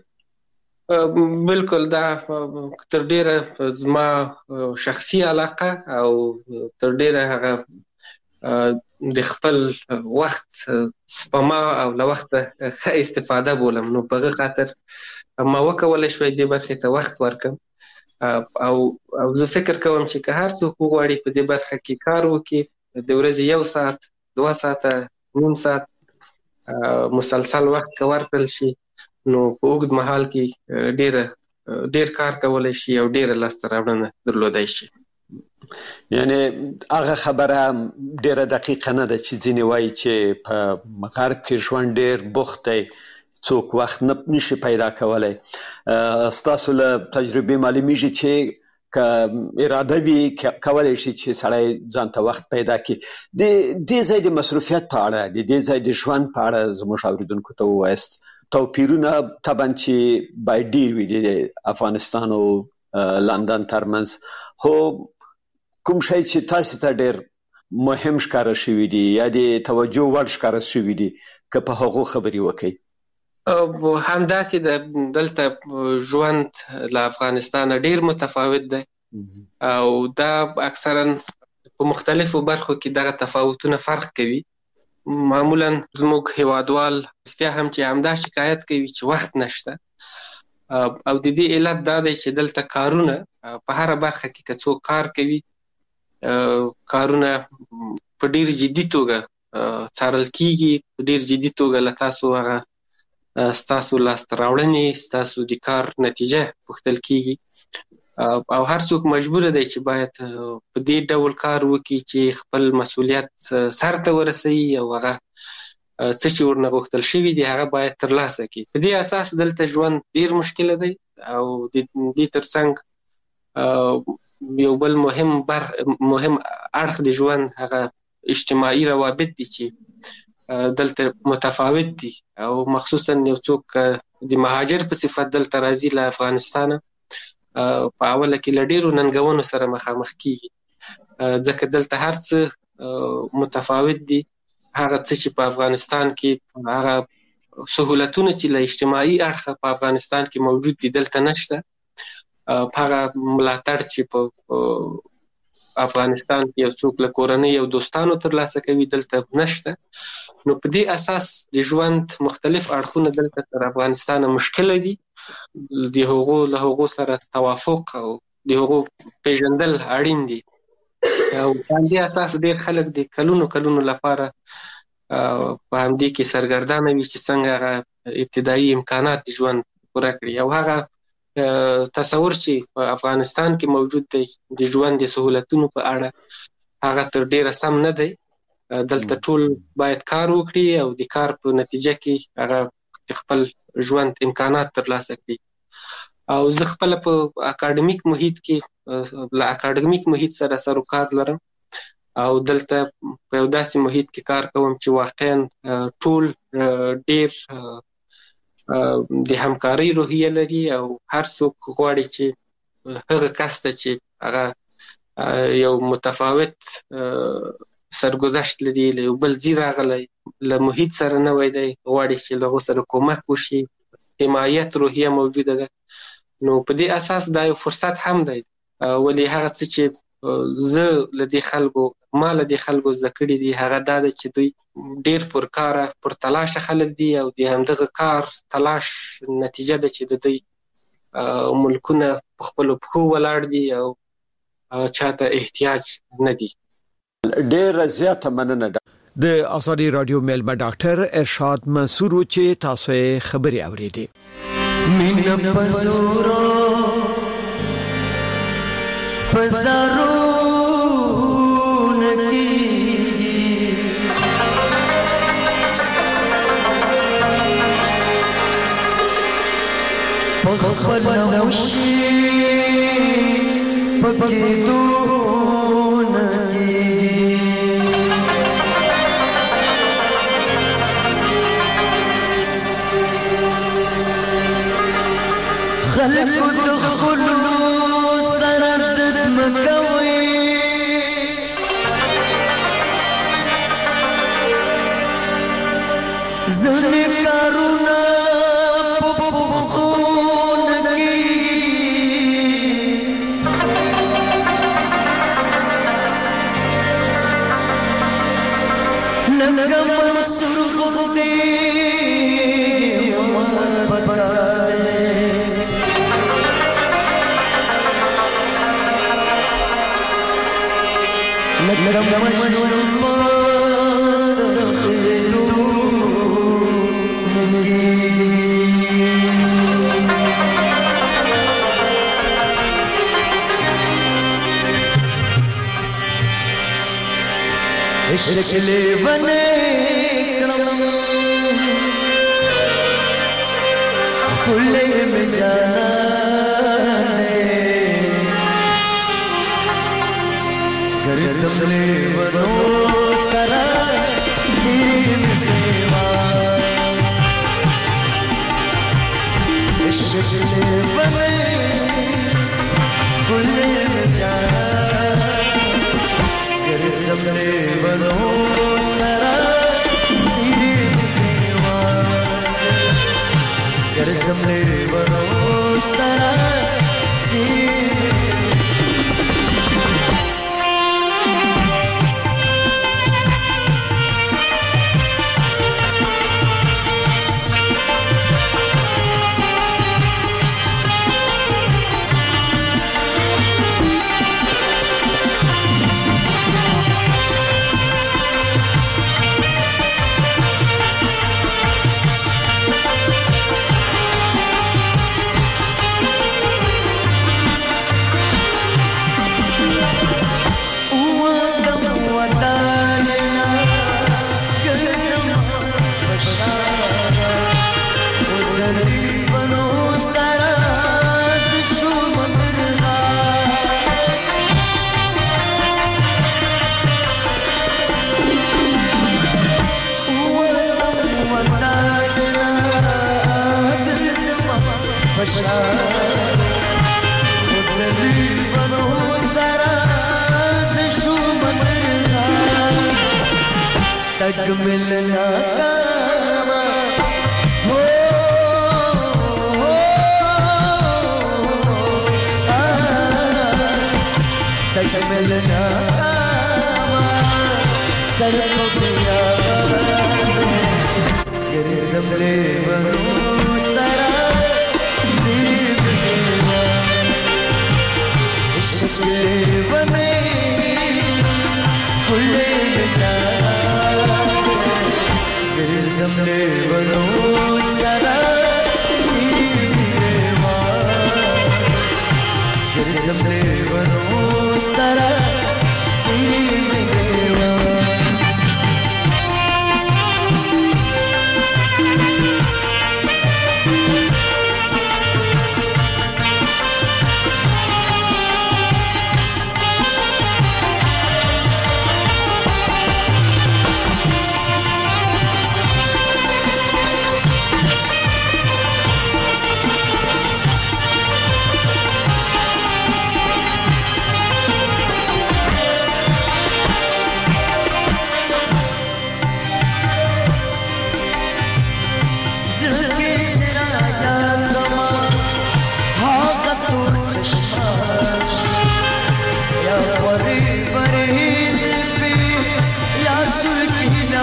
بالکل، دا تر ډیره زما شخصي علاقه او تر ډیره هغه د خپل وخت سپما او له وخته ښه استفاده بولم. نو په هغه خاطر ما وکولی شوی دې برخې ته وخت ورکړم او زه فکر کوم چې که هر څوک وغواړي په دې برخه کې کار وکړي، د ورځې 1 ساعت 2 ساعته نیم ساعت مسلسل وخت که ورکړل شي، نو په اوږد مهال کې ډیر کار کولی شي او ډیره لاسته راوړنه درلودای شي. یعنی هغه خبره ډیره دقیقه نه ده چې ځینې وایي چې په غرب کې ژوند ډیر بوخت دی، څوک وخت نشي پیدا کولی. ستاسو له تجربې معلومیږي چې که اراده وي کولی شي چې سړی ځان ته وخت پیدا کړي. د دې ځای د مصروفیت په اړه، د دې ځای د ژوند په اړه زموږ اوریدونکو ته ووایاست. توپیرونه طبعا چې باید ډیر وي د افغانستان او لندن ترمنځ، خو کوم شی چې تاسو ته ډیر مهم ښکاره شوي دي یا د توجه وړ ښکاره شوي دي، که په هغو خبرې وکړئ؟ همداسې د دلته ژوند له افغانستان ډیر متفاوت دی او دا اکثرا په مختلفو برخو کې دغه تفاوتونه فرق کوي. معمولا زموږ هیوادوال رښتیا هم چې همدا شکایت کوي چې وخت نشته او د دې علت دا دی چې دلته کارونه په هره برخه کې که څوک کار کوي، کارونه په ډیر جدي توګه څارل کیږي، په ډیر جدي توګه له تاسو هغه ستاسو لاسته راوړنې، ستاسو د کار نتیجه پوښتل کیږي او هر څوک مجبور دی چې باید په دې ډول کار وکړي چې خپل مسؤلیت سر ته ورسوي او هغه څه چې ورنه غوښتل شوي دي هغه باید ترلاسه کړي. په دې اساس دلته ژوند ډیر مشکله دی او د دې ترڅنګ یو بل مهم اړخ د ژوند هغه اجتماعي روابط دي چې دلته متفاوت دي او مخصوصا یو څوک د مهاجر په صفت دلته راځي له افغانستانه، په اوله کې له ډیرو ننګونو سره مخامخ کیږي، ځکه دلته هر څه متفاوت دي. هغه څه چې په افغانستان کې، هغه سهولتونه چې له اجتماعي اړخه په افغانستان کې موجود دي دلته نشته. هغه ملاتړ چې په افغانستان کې یو څوک له کورنۍ او دوستانو ترلاسه کوي دلته نشته. نو په دې اساس د ژوند مختلف اړخونه دلته تر افغانستان مشکله دي. د له هغو سره توافق او د هغو پیژندل اړین دي او په همدې اساس ډېر خلک د کلونو لپاره په همدې کې سرګردانه وي چې څنګه هغه ابتدایي امکانات د ژوند پوره کړي. او هغه تصور چې په افغانستان کې موجود دی د ژوند د سهولتونو په اړه هغه تر ډېره سم نه دی. دلته ټول باید کار وکړي او د کار په نتیجه کې هغه خپل ژوند امکانات ترلاسه کړي. او زه خپل په اکاډمیک محیط کې له اکاډمیک محیط سره سروکار لرم او دلته په یو داسې محیط کې کار کوم چې واقعا ټول ډېر د همکارۍ روحیه لري او هر څوک غواړي چې هغه کس ته چې هغه یو متفاوت سرګذشت لري، له یو بل ځای راغلی، له محیط سره نوی دی، غواړي چې له هغو سره کومک وشي، حمایت روحیه موجوده ده. نو په دې اساس دا یو فرصت هم دی، ولې هغه څه چې زه لدې خلکو ذکرې دي هغه دا ده چې دوی ډیر پر تلاش خلک دي او د همدغه کار تلاش نتیجه ده چې د دوی ملکونه په خپل پخو ولاړ دي او چاته احتیاج نه دي. ډیر زیاته مننه. د آزادي رادیو میلمه ډاکټر ارشاد منصور چې تاسو یې خبري اوریدي. مين پزورو پزارو خبر نوشي پکې دون خلق دخلو سرزد مكوي زني كارونا شکلې بنې کړم کله مې جانې ګرځم له ونو سره زین دیوا شکلې بنې کله مې جانې ګرځم له ونو سره زین دیوا ګرځم له ونو سره زین तक मिलना हो तक मिलना सर को पिया गिरजमले वनो सरा सिर देवा इश्क़ बने खुले जा गिरजमले वनो सरा सिर देवा गिरजमले वनो सरा सिर देवा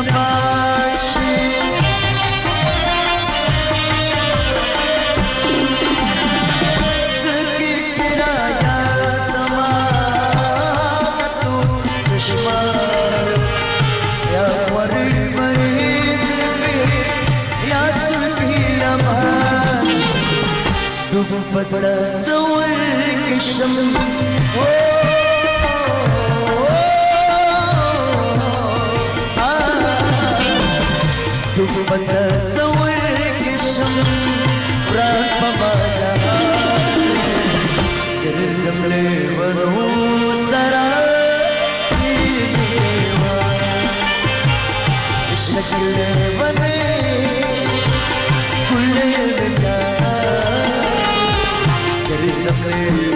نباشي زکی چرایا زمانتو چشمان یا وری مریض یا سلبی لماش دوب بدلا زور کشم دوب بتصور کشم بران پماجا گرزم لیونو سرا سیوا شکل بنے کل جا گرزم لیونو